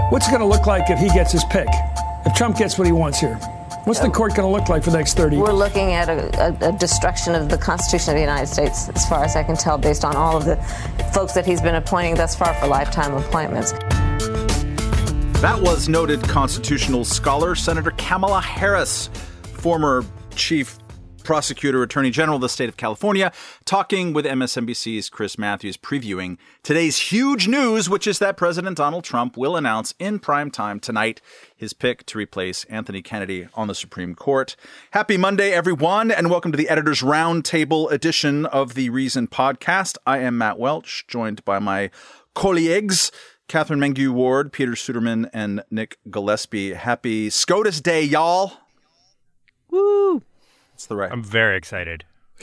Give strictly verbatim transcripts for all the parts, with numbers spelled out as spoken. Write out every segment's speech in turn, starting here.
What's it going to look like if he gets his pick? If Trump gets what he wants here? What's the court going to look like for the next thirty years? We're looking at a, a, a destruction of the Constitution of the United States, as far as I can tell, based on all of the folks that he's been appointing thus far for lifetime appointments. That was noted constitutional scholar Senator Kamala Harris, former chief prosecutor, attorney general of the state of California, talking with M S N B C's Chris Matthews, previewing today's huge news, which is that President Donald Trump will announce in prime time tonight his pick to replace Anthony Kennedy on the Supreme Court. Happy Monday, everyone, and welcome to the Editor's Roundtable edition of the Reason podcast. I am Matt Welch, joined by my colleagues, Catherine Mengue-Ward, Peter Suderman, and Nick Gillespie. Happy SCOTUS Day, y'all. Woo! That's the right. I'm very excited.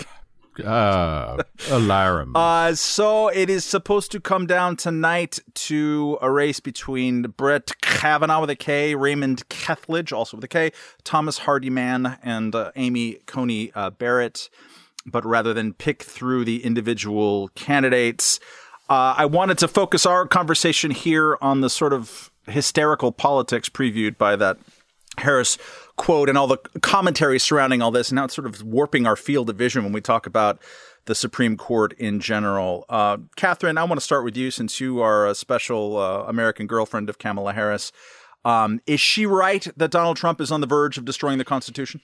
Uh, alarum. Uh, so it is supposed to come down tonight to a race between Brett Kavanaugh with a K, Raymond Kethledge, also with a K, Thomas Hardiman, and uh, Amy Coney uh, Barrett. But rather than pick through the individual candidates, uh, I wanted to focus our conversation here on the sort of hysterical politics previewed by that Harris quote and all the commentary surrounding all this. And now it's sort of warping our field of vision when we talk about the Supreme Court in general. Uh, Catherine, I want to start with you since you are a special uh, American girlfriend of Kamala Harris. Um, is she right that Donald Trump is on the verge of destroying the Constitution?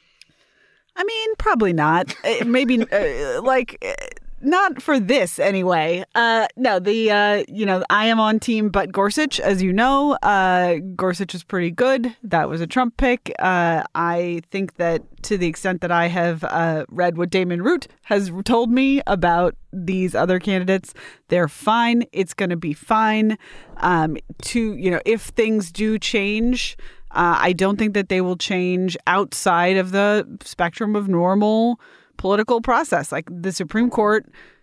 I mean, probably not. Uh, maybe uh, like uh, not for this anyway. Uh, no, the uh, you know, I am on team Butt Gorsuch, as you know. Uh, Gorsuch is pretty good. That was a Trump pick. Uh, I think that to the extent that I have uh, read what Damon Root has told me about these other candidates, they're fine. It's going to be fine. Um, to you know, if things do change, uh, I don't think that they will change outside of the spectrum of normal political process. Like the Supreme Court,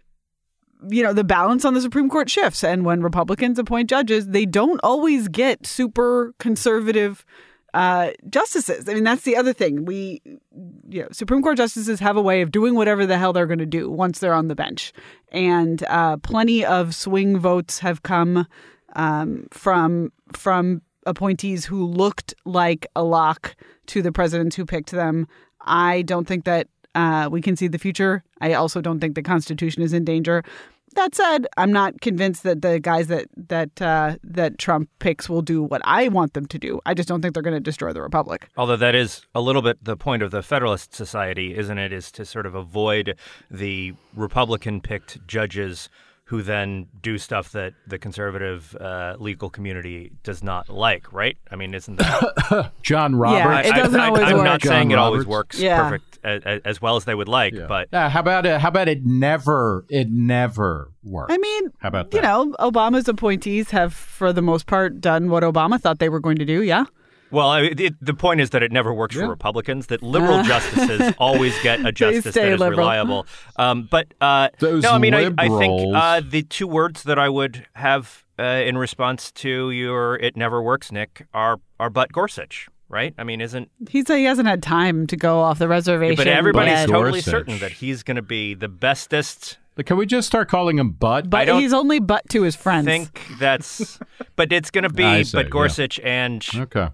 you know, the balance on the Supreme Court shifts. And when Republicans appoint judges, they don't always get super conservative uh, justices. I mean, that's the other thing. We, you know, Supreme Court justices have a way of doing whatever the hell they're going to do once they're on the bench. And uh, plenty of swing votes have come um, from from appointees who looked like a lock to the presidents who picked them. I don't think that Uh, we can see the future. I also don't think the Constitution is in danger. That said, I'm not convinced that the guys that that uh, that Trump picks will do what I want them to do. I just don't think they're going to destroy the Republic. Although that is a little bit the point of the Federalist Society, isn't it, is to sort of avoid the Republican-picked judges who then do stuff that the conservative uh, legal community does not like, right? I mean, isn't that... John Roberts? Yeah, it doesn't I, always I, I'm work. not John saying it always Roberts. works Yeah. perfect as, as well as they would like, Yeah. but... Yeah, how about it? How about it never, it never works? I mean, how about that? You know, Obama's appointees have, for the most part, done what Obama thought they were going to do, yeah? Well, I, it, the point is that it never works Yeah. for Republicans, that liberal justices always get a justice stay that is liberal. reliable. Um, but, uh, Those no, I mean, I, I think liberals. uh, the two words that I would have uh, in response to your "it never works," Nick, are, are Butt Gorsuch, right? I mean, isn't... He's, he hasn't had time to go off the reservation. But everybody's yet. totally Gorsuch. certain that he's going to be the bestest... Can we just start calling him Butt? I But don't he's only butt to his friends. think that's... But it's going to be I see, Butt yeah. Gorsuch and Okay.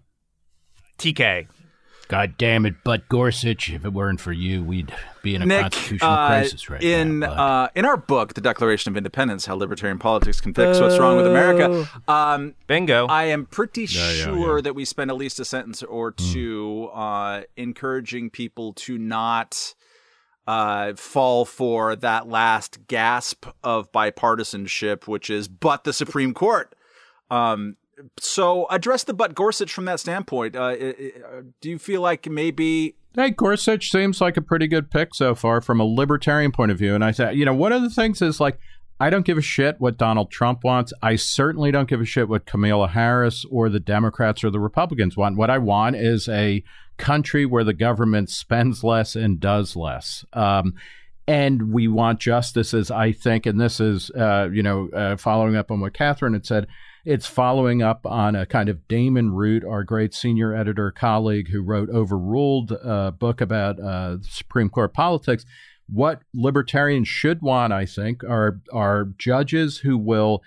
T K. God damn it, Butt Gorsuch. If it weren't for you, we'd be in a Nick, constitutional uh, crisis right in, now. Bud. uh, in our book, The Declaration of Independence, How Libertarian Politics Can Fix What's Wrong with America, um, Bingo. I am pretty Yeah, yeah, sure yeah. that we spend at least a sentence or two uh, encouraging people to not uh, fall for that last gasp of bipartisanship, which is, but the Supreme Court. Um, so address the Butt Gorsuch from that standpoint. Uh, i- i- do you feel like maybe... Hey, Gorsuch seems like a pretty good pick so far from a libertarian point of view. And I said, you know, one of the things is like, I don't give a shit what Donald Trump wants. I certainly don't give a shit what Kamala Harris or the Democrats or the Republicans want. What I want is a country where the government spends less and does less. Um, and we want justices, I think, and this is, uh, you know, uh, following up on what Catherine had said, it's following up on a kind of Damon Root, our great senior editor colleague who wrote Overruled, a book about uh, Supreme Court politics. What libertarians should want, I think, are are judges who will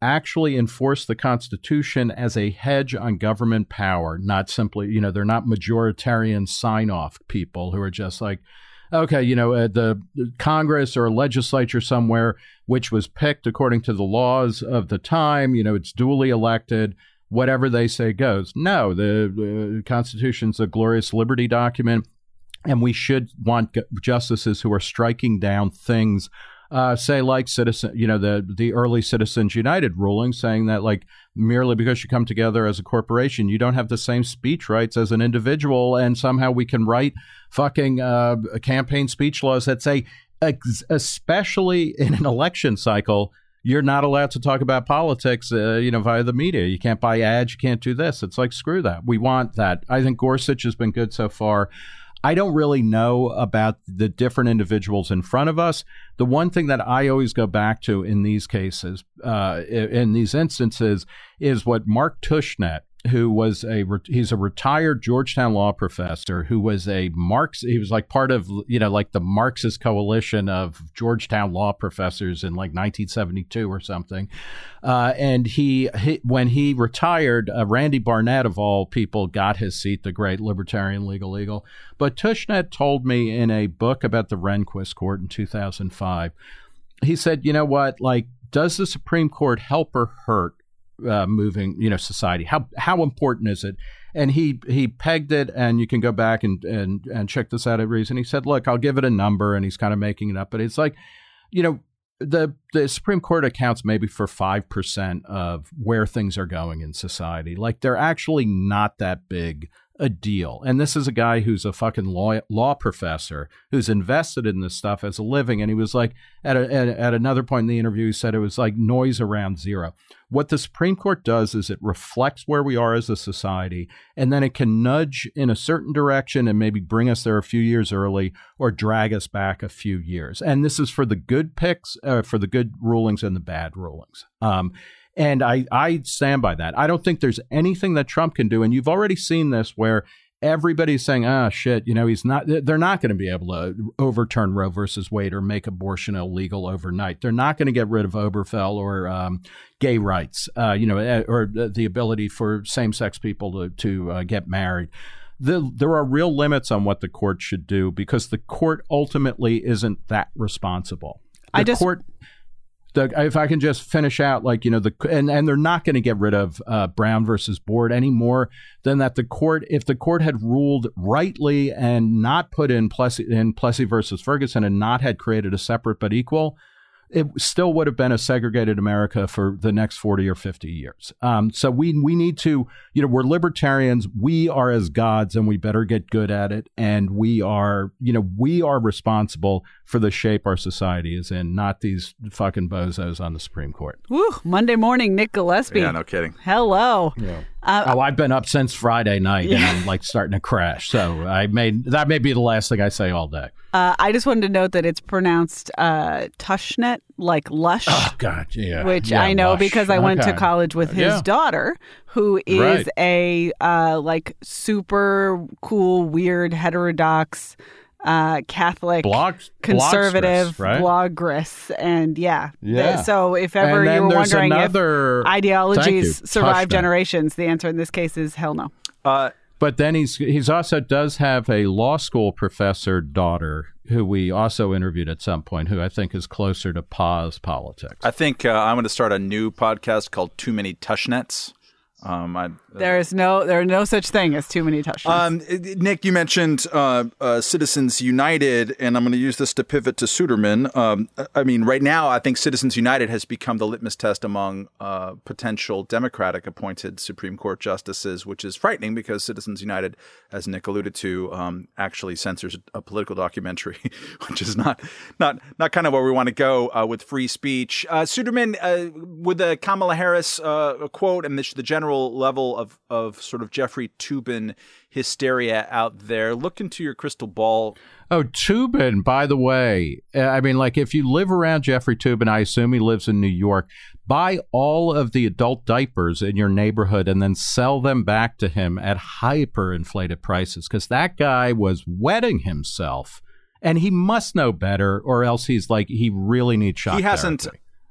actually enforce the Constitution as a hedge on government power, not simply, you know, they're not majoritarian sign-off people who are just like, okay, you know, uh, the, the Congress or a legislature somewhere, which was picked according to the laws of the time, you know, it's duly elected, whatever they say goes. No, the, the Constitution's a glorious liberty document, and we should want g- justices who are striking down things, uh, say like citizen, you know, the the early Citizens United ruling, saying that like merely because you come together as a corporation, you don't have the same speech rights as an individual, and somehow we can write fucking uh, campaign speech laws that say, ex- especially in an election cycle, you're not allowed to talk about politics, uh, you know, via the media. You can't buy ads. You can't do this. It's like, screw that. We want that. I think Gorsuch has been good so far. I don't really know about the different individuals in front of us. The one thing that I always go back to in these cases, uh, in these instances, is what Mark Tushnet, who was a he's a retired Georgetown law professor who was a Marx. He was like part of, you know, like the Marxist coalition of Georgetown law professors in like nineteen seventy-two or something. Uh, and he, he when he retired, uh, Randy Barnett of all people got his seat, the great libertarian legal eagle. But Tushnet told me in a book about the Rehnquist Court in two thousand five, he said, you know what, like, does the Supreme Court help or hurt Uh, moving, you know, society? How how important is it? And he he pegged it, and you can go back and and and check this out at Reason. He said, look, I'll give it a number, and he's kind of making it up, but it's like, you know, the the Supreme Court accounts maybe for five percent of where things are going in society. Like, they're actually not that big a deal. And this is a guy who's a fucking law law professor who's invested in this stuff as a living. And he was like, at, a, at, at another point in the interview, he said it was like noise around zero. What the Supreme Court does is it reflects where we are as a society, and then it can nudge in a certain direction and maybe bring us there a few years early or drag us back a few years. And this is for the good picks, uh, for the good rulings and the bad rulings. Um, And I, I stand by that. I don't think there's anything that Trump can do. And you've already seen this where everybody's saying, ah, shit, you know, he's not, they're not going to be able to overturn Roe versus Wade or make abortion illegal overnight. They're not going to get rid of Obergefell or um, gay rights, uh, you know, or the ability for same-sex people to, to uh, get married. The, there are real limits on what the court should do because the court ultimately isn't that responsible. The I just court. The, if I can just finish out, like, you know, the and, and they're not going to get rid of uh, Brown versus Board any more than that the court, if the court had ruled rightly and not put in Plessy, in Plessy versus Ferguson and not had created a separate but equal, it still would have been a segregated America for the next forty or fifty years. Um, so we we need to, you know, we're libertarians. We are as gods, and we better get good at it. And we are, you know, we are responsible for the shape our society is in, not these fucking bozos on the Supreme Court. Woo, Monday morning, Nick Gillespie. Yeah, no kidding. Hello. Yeah. Uh, oh, I've been up since Friday night, yeah. and I'm like starting to crash. So I made that may be the last thing I say all day. Uh, I just wanted to note that it's pronounced uh, Tushnet, like lush. Oh God, yeah. Which yeah, I know lush. because I went Okay. to college with his Yeah. daughter, who is Right. a uh, like super cool, weird, heterodox uh, Catholic, Blog- conservative blogstress, right? bloggers, and yeah. Yeah. The- so if ever And then you were there's wondering another- if ideologies Thank you. survive Tushnet. generations, the answer in this case is hell no. Uh, But then he's he's also does have a law school professor daughter who we also interviewed at some point, who I think is closer to Pa's politics. I think uh, I'm going to start a new podcast called Too Many Tushnets. Um, I, There is no, there are no such thing as too many touchdowns. Um, Nick, you mentioned uh, uh, Citizens United, and I'm going to use this to pivot to Suderman. Um, I mean, right now, I think Citizens United has become the litmus test among uh, potential Democratic-appointed Supreme Court justices, which is frightening because Citizens United, as Nick alluded to, um, actually censors a political documentary, which is not not not kind of where we want to go uh, with free speech. Uh, Suderman, uh, with the Kamala Harris uh, quote and the, the general level of of sort of Jeffrey Toobin hysteria out there. Look into your crystal ball. Oh, Toobin, by the way, uh, I mean, like, if you live around Jeffrey Toobin, I assume he lives in New York, buy all of the adult diapers in your neighborhood and then sell them back to him at hyperinflated prices, because that guy was wetting himself, and he must know better, or else he's like, he really needs shock He hasn't. therapy.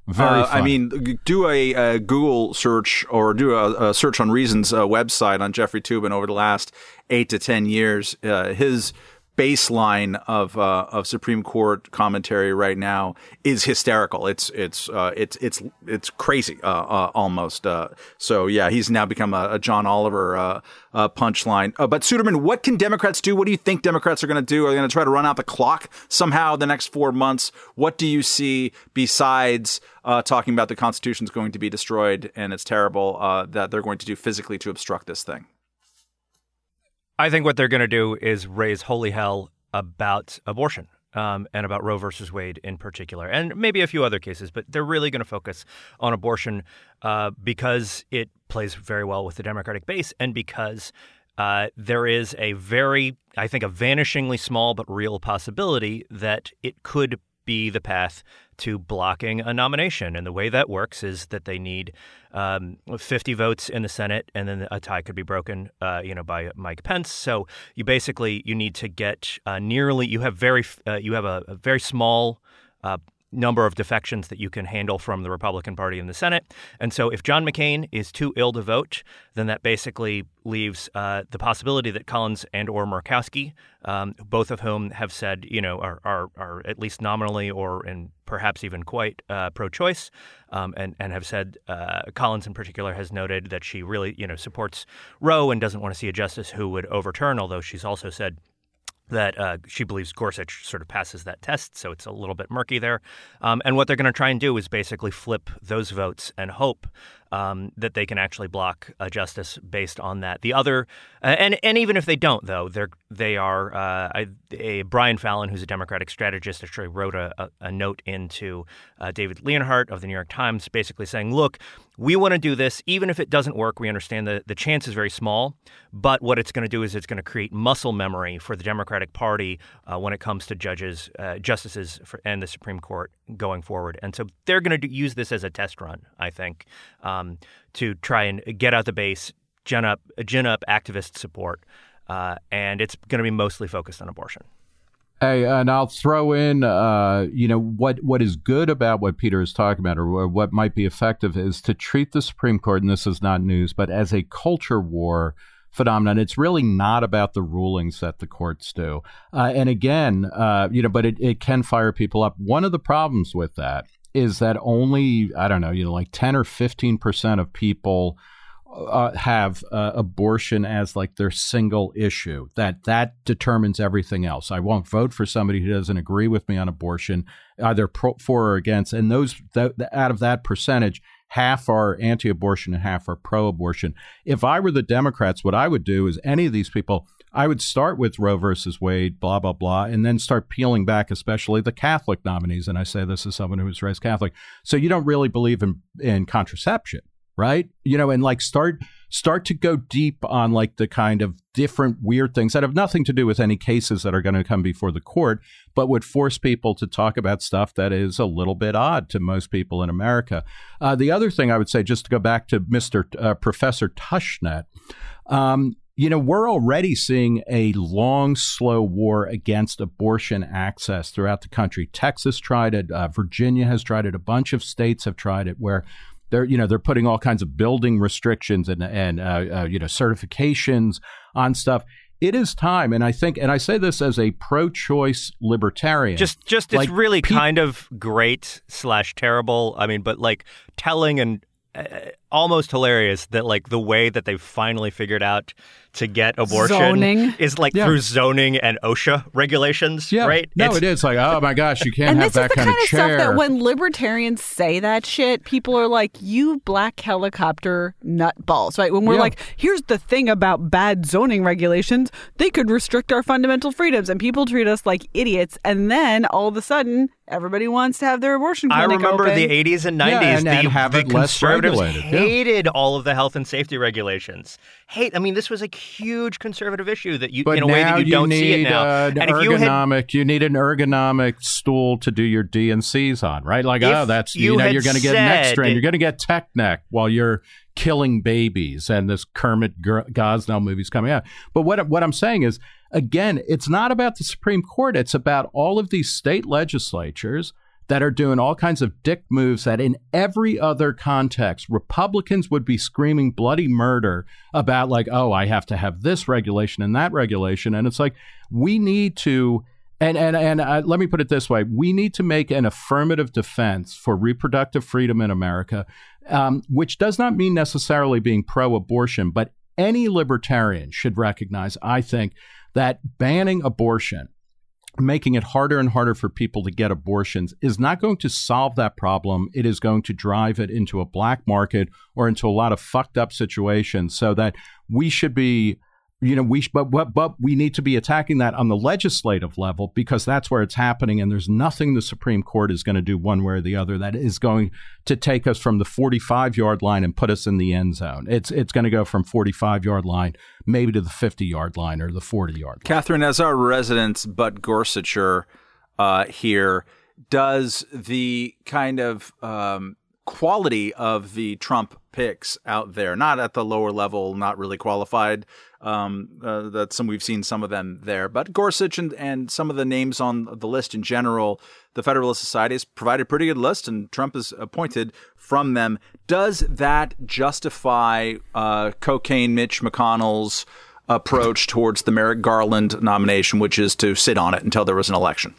Very uh, funny. I mean, do a, a Google search or do a, a search on Reason's uh, website on Jeffrey Toobin over the last eight to ten years. Uh, his baseline of uh, of Supreme Court commentary right now is hysterical. It's it's uh, it's it's it's crazy uh, uh, almost. Uh, so yeah, he's now become a, a John Oliver uh, uh, punchline. Uh, but Suderman, what can Democrats do? What do you think Democrats are going to do? Are they going to try to run out the clock somehow the next four months? What do you see besides uh, talking about the Constitution is going to be destroyed and it's terrible uh, that they're going to do physically to obstruct this thing? I think what they're going to do is raise holy hell about abortion um, and about Roe versus Wade in particular, and maybe a few other cases. But they're really going to focus on abortion uh, because it plays very well with the Democratic base and because uh, there is a very, I think, a vanishingly small but real possibility that it could be the path to blocking a nomination. And the way that works is that they need um, fifty votes in the Senate, and then a tie could be broken, uh, you know, by Mike Pence. So you basically you need to get uh, nearly you have very uh, you have a, a very small uh, number of defections that you can handle from the Republican Party in the Senate. And so if John McCain is too ill to vote, then that basically leaves uh, the possibility that Collins and or Murkowski, um, both of whom have said, you know, are are, are at least nominally or and perhaps even quite uh, pro-choice, um, and, and have said, uh, Collins in particular has noted that she really, you know, supports Roe and doesn't want to see a justice who would overturn, although she's also said that uh, she believes Gorsuch sort of passes that test, so it's a little bit murky there. Um, and what they're going to try and do is basically flip those votes and hope um, that they can actually block a justice based on that. The other, uh, and and even if they don't, though, they're they are uh, I, a Brian Fallon, who's a Democratic strategist, actually wrote a, a, a note into uh, David Leonhardt of the New York Times, basically saying, look, we want to do this. Even if it doesn't work, we understand that the chance is very small. But what it's going to do is it's going to create muscle memory for the Democratic Party uh, when it comes to judges, uh, justices, for, and the Supreme Court going forward. And so they're going to use this as a test run, I think, um, to try and get out the base, gin up, gin up activist support. Uh, and it's going to be mostly focused on abortion. Hey, and I'll throw in, uh, you know, what what is good about what Peter is talking about, or what might be effective, is to treat the Supreme Court, and this is not news, but as a culture war phenomenon. It's really not about the rulings that the courts do. Uh, and again, uh, you know, but it, it can fire people up. One of the problems with that is that only, I don't know, you know, like ten or fifteen percent of people Uh, have uh, abortion as like their single issue, that that determines everything else. I won't vote for somebody who doesn't agree with me on abortion, either pro, for or against. And those th- out of that percentage, half are anti-abortion and half are pro-abortion. If I were the Democrats, what I would do is any of these people, I would start with Roe versus Wade, blah, blah, blah, and then start peeling back, especially the Catholic nominees. And I say this as someone who was raised Catholic. So you don't really believe in, in contraception. Right. You know, and like start start to go deep on like the kind of different weird things that have nothing to do with any cases that are going to come before the court, but would force people to talk about stuff that is a little bit odd to most people in America. Uh, the other thing I would say, just to go back to Mister Uh, Professor Tushnet, um, you know, we're already seeing a long, slow war against abortion access throughout the country. Texas tried it. Uh, Virginia has tried it. A bunch of states have tried it where They're, you know, they're putting all kinds of building restrictions and, and uh, uh, you know, certifications on stuff. It is time. And I think, and I say this as a pro-choice libertarian. Just, just like, it's really pe- kind of great slash terrible. I mean, but like telling and uh, almost hilarious that like the way that they've finally figured out to get abortion Zoning. is like Yeah. through zoning and OSHA regulations, yeah. right? No, It's- it is like, oh my gosh, you can't And have this is that the kind, kind of of chair. stuff that when libertarians say that shit, people are like, you black helicopter nutballs, right? When we're Yeah. like, here's the thing about bad zoning regulations, they could restrict our fundamental freedoms, and people treat us like idiots, and then all of a sudden, everybody wants to have their abortion I clinic remember open. the eighties and Yeah, nineties. and- the, and have the it less conservatives regulated, yeah. hated all of the health and safety regulations. Hate. I mean, this was a huge conservative issue that you, But in a way now that you, don't need see it now. uh, and an if you had ergonomic, you need an ergonomic stool to do your D and C's on, right? Like, If oh, that's you you know, had you're going to get neck said- strain, you're going to get tech neck while you're killing babies, and this Kermit G- Gosnell movie's coming out. But what what I'm saying is, again, it's not about the Supreme Court. It's about all of these state legislatures that are doing all kinds of dick moves that in every other context, Republicans would be screaming bloody murder about, like, oh, I have to have this regulation and that regulation. And it's like, we need to, and and, and uh, let me put it this way, we need to make an affirmative defense for reproductive freedom in America, um, which does not mean necessarily being pro-abortion, but any libertarian should recognize, I think, that banning abortion, making it harder and harder for people to get abortions, is not going to solve that problem. It is going to drive it into a black market or into a lot of fucked up situations, so that we should be, you know, we sh- but, but but we need to be attacking that on the legislative level, because that's where it's happening. And there's nothing the Supreme Court is going to do one way or the other that is going to take us from the forty-five yard line and put us in the end zone. It's it's going to go from forty-five yard line maybe to the fifty yard line or the forty yard line. Catherine, as our resident Butt Gorsucher uh, here, does the kind of um, quality of the Trump picks out there, not at the lower level, not really qualified, um, uh, that some we've seen some of them there, but Gorsuch and, and some of the names on the list in general, the Federalist Society has provided a pretty good list, and Trump is appointed from them. Does that justify uh, cocaine Mitch McConnell's approach towards the Merrick Garland nomination, which is to sit on it until there was an election?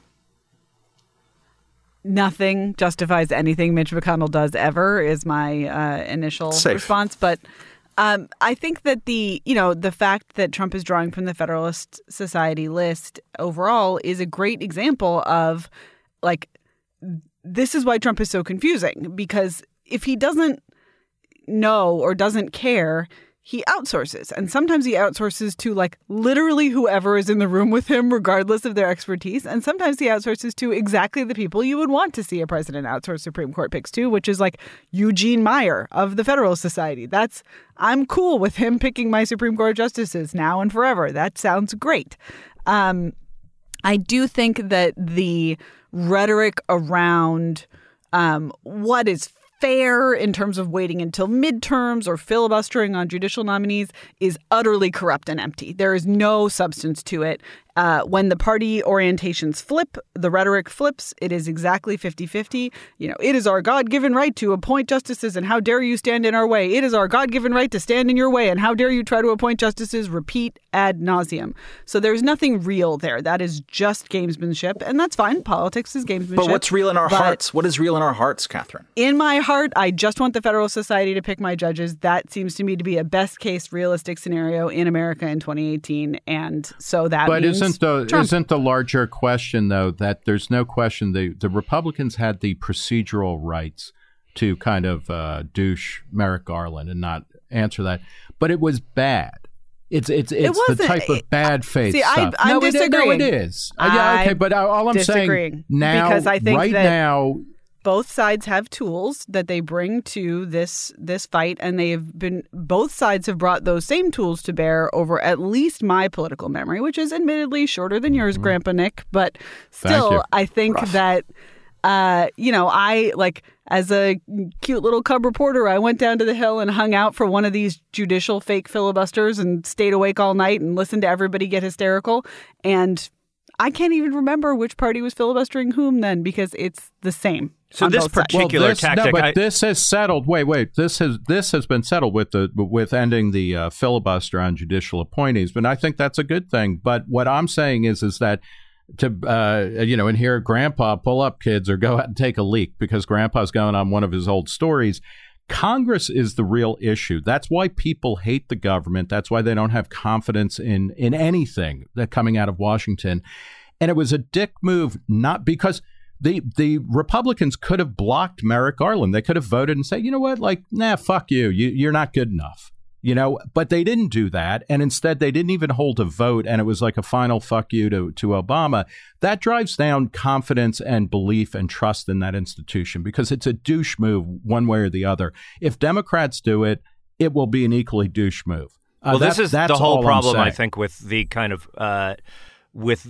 Nothing justifies anything Mitch McConnell does ever is my uh, initial Safe. response. But um, I think that the, you know, the fact that Trump is drawing from the Federalist Society list overall is a great example of, like, this is why Trump is so confusing, because if he doesn't know or doesn't care, he outsources. And sometimes he outsources to, like, literally whoever is in the room with him, regardless of their expertise. And sometimes he outsources to exactly the people you would want to see a president outsource Supreme Court picks to, which is like Eugene Meyer of the Federalist Society. That's, I'm cool with him picking my Supreme Court justices now and forever. That sounds great. Um, I do think that the rhetoric around um, what is fair in terms of waiting until midterms or filibustering on judicial nominees is utterly corrupt and empty. There is no substance to it. Uh, when the party orientations flip, the rhetoric flips, it is exactly fifty-fifty. You know, it is our God-given right to appoint justices, and how dare you stand in our way? It is our God-given right to stand in your way, and how dare you try to appoint justices? Repeat ad nauseum. So there's nothing real there. That is just gamesmanship, and that's fine. Politics is gamesmanship. But what's real in our But hearts? What is real in our hearts, Catherine? in my heart, I just want the Federal Society to pick my judges. That seems to me to be a best-case realistic scenario in America in twenty eighteen, and so that But means isn't the Trump. isn't the larger question, though, that there's no question the the Republicans had the procedural rights to kind of uh, douche Merrick Garland and not answer that, but it was bad. It's it's it's It the type of bad faith See, I- stuff. I'm no, it, no, disagreeing. it is. Uh, yeah, okay, I'm but all I'm saying disagreeing, now, because I think right that- now. Both sides have tools that they bring to this this fight, and they have been both sides have brought those same tools to bear over at least my political memory, which is admittedly shorter than yours, mm-hmm. Grandpa Nick. But still, I think Rough. that uh, you know, I like as a cute little cub reporter, I went down to the Hill and hung out for one of these judicial fake filibusters and stayed awake all night and listened to everybody get hysterical. And I can't even remember which party was filibustering whom then, because it's the same. So this particular well, this, tactic, no, but I, this has settled. Wait, wait. This has this has been settled with the with ending the uh, filibuster on judicial appointees. But I think that's a good thing. But what I'm saying is, is that to uh, you know, and here, Grandpa, pull up, kids, or go out and take a leak, because Grandpa's going on one of his old stories. Congress is the real issue. That's why people hate the government. That's why they don't have confidence in in anything that coming out of Washington. And it was a dick move, not because. The the Republicans could have blocked Merrick Garland. They could have voted and said, you know what, like, nah, fuck you. you. You're not good enough, you know, but they didn't do that. And instead, they didn't even hold a vote. And it was like a final fuck you to, to Obama. That drives down confidence and belief and trust in that institution, because it's a douche move one way or the other. If Democrats do it, it will be an equally douche move. Uh, well, this that, is that's the whole all problem, I think, with the kind of uh with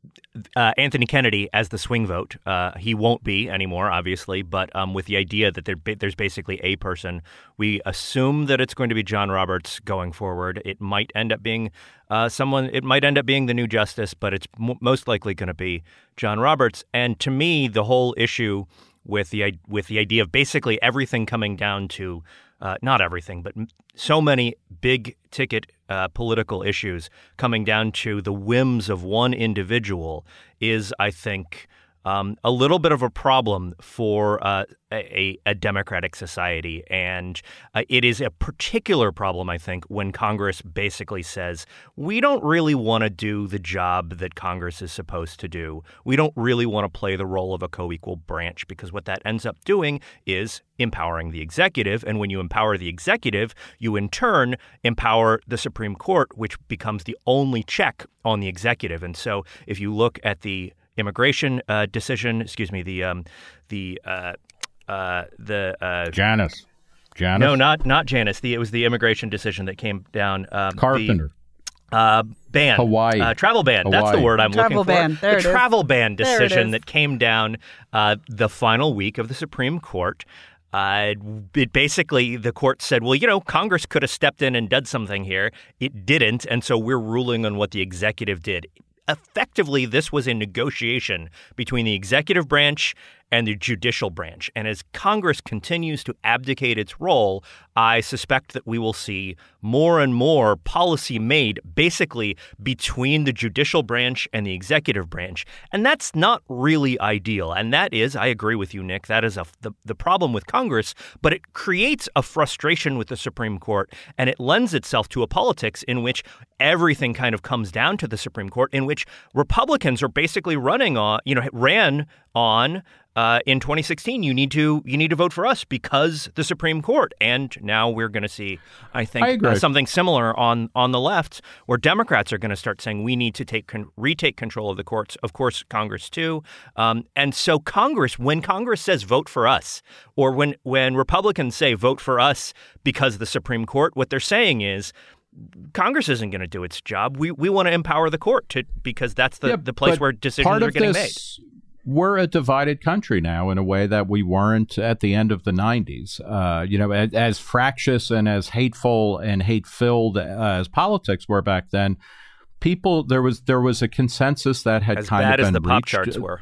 uh, Anthony Kennedy as the swing vote. Uh, he won't be anymore, obviously, but um, with the idea that there, there's basically a person, we assume that it's going to be John Roberts going forward. It might end up being uh, someone, it might end up being the new justice, but it's m- most likely going to be John Roberts. And to me, the whole issue with the with the idea of basically everything coming down to Uh, not everything, but so many big ticket uh, political issues coming down to the whims of one individual is, I think, um, a little bit of a problem for uh, a, a democratic society. And uh, it is a particular problem, I think, when Congress basically says, we don't really want to do the job that Congress is supposed to do. We don't really want to play the role of a co-equal branch, because what that ends up doing is empowering the executive. And when you empower the executive, you in turn empower the Supreme Court, which becomes the only check on the executive. And so if you look at the immigration uh, decision, excuse me, the um, the uh, uh, the uh, Janus, Janus. No, not not Janus. The it was the immigration decision that came down. Um, Carpenter. The, uh, ban. Hawaii. Uh, travel ban. Hawaii. That's the word I'm travel looking ban. for. There the it travel is. ban There it decision is. that came down uh, the final week of the Supreme Court. Uh, it basically, the court said, well, you know, Congress could have stepped in and done something here. It didn't. And so we're ruling on what the executive did. Effectively, this was a negotiation between the executive branch and the judicial branch. And as Congress continues to abdicate its role, I suspect that we will see more and more policy made basically between the judicial branch and the executive branch. And that's not really ideal. And that is, I agree with you, Nick, that is a, the, the problem with Congress, but it creates a frustration with the Supreme Court, and it lends itself to a politics in which everything kind of comes down to the Supreme Court, in which Republicans are basically running on, you know, ran on Uh, in twenty sixteen, you need to you need to vote for us because the Supreme Court. And now we're going to see, I think, I uh, something similar on on the left, where Democrats are going to start saying we need to take con- retake control of the courts. Of course, Congress too. Um, and so Congress, when Congress says vote for us, or when when Republicans say vote for us because of the Supreme Court, what they're saying is Congress isn't going to do its job. We we want to empower the court to because that's the, yeah, the place where decisions are getting this, made. We're a divided country now in a way that we weren't at the end of the nineties. Uh, you know, as, as fractious and as hateful and hate-filled uh, as politics were back then, people there was there was a consensus that had as kind bad of as been the pop reached. charts were.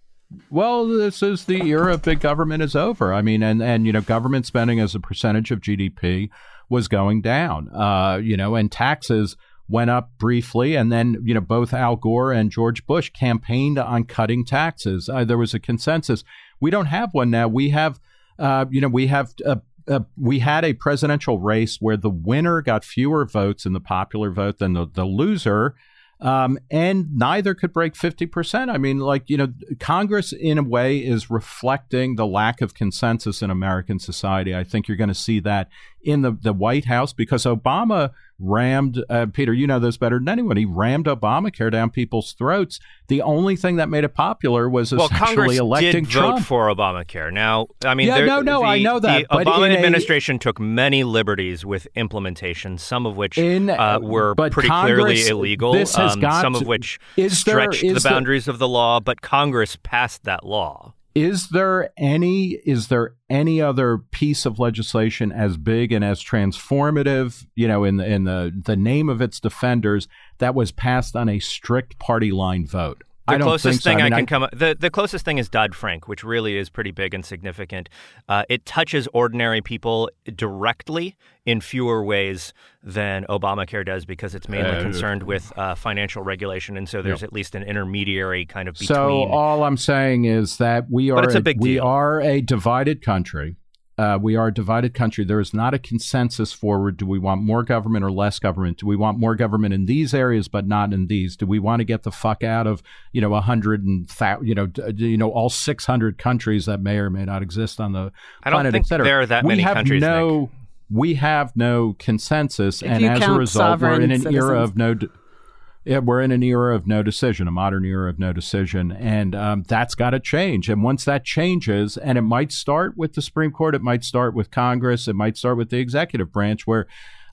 Well, this is the era of big government is over. I mean, and and you know, government spending as a percentage of G D P was going down. Uh, you know, and taxes went up briefly, and then, you know, both Al Gore and George Bush campaigned on cutting taxes. Uh, there was a consensus. We don't have one now. We have, uh, you know, we have, a, a, we had a presidential race where the winner got fewer votes in the popular vote than the, the loser, um, and neither could break fifty percent. I mean, like, you know, Congress in a way is reflecting the lack of consensus in American society. I think you're going to see that in the, the White House, because Obama rammed, uh, Peter, you know this better than anyone, he rammed Obamacare down people's throats. The only thing that made it popular was well, essentially Congress electing did Trump. vote for Obamacare. Now, I mean, yeah, there, no, no, the, I know that. The but Obama in administration a, took many liberties with implementation, some of which in, uh, were but pretty Congress, clearly illegal, this has um, got some to, of which is stretched there, the is boundaries there, of the law, but Congress passed that law. Is there any is there any other piece of legislation as big and as transformative, you know, in the in the, the name of its defenders, that was passed on a strict party line vote? The I don't closest think so. thing I, I, mean, can I, come up, the, the closest thing is Dodd-Frank, which really is pretty big and significant. Uh, it touches ordinary people directly in fewer ways than Obamacare does, because it's mainly Uh, concerned with uh, financial regulation, and so there's yeah. at least an intermediary kind of between. So all I'm saying is that we are But it's a big we deal. are a divided country. Uh, we are a divided country. There is not a consensus forward. Do we want more government or less government? Do we want more government in these areas but not in these? Do we want to get the fuck out of, you know, a hundred and th- you know, d- you know, all six hundred countries that may or may not exist on the I don't planet, think et cetera? there are that we many have countries, No, Nick. we have no consensus, If and you as a count result, we're in an sovereign era citizens. of no. D- Yeah, we're in an era of no decision, a modern era of no decision, and um, that's got to change. And once that changes, and it might start with the Supreme Court, it might start with Congress, it might start with the executive branch, where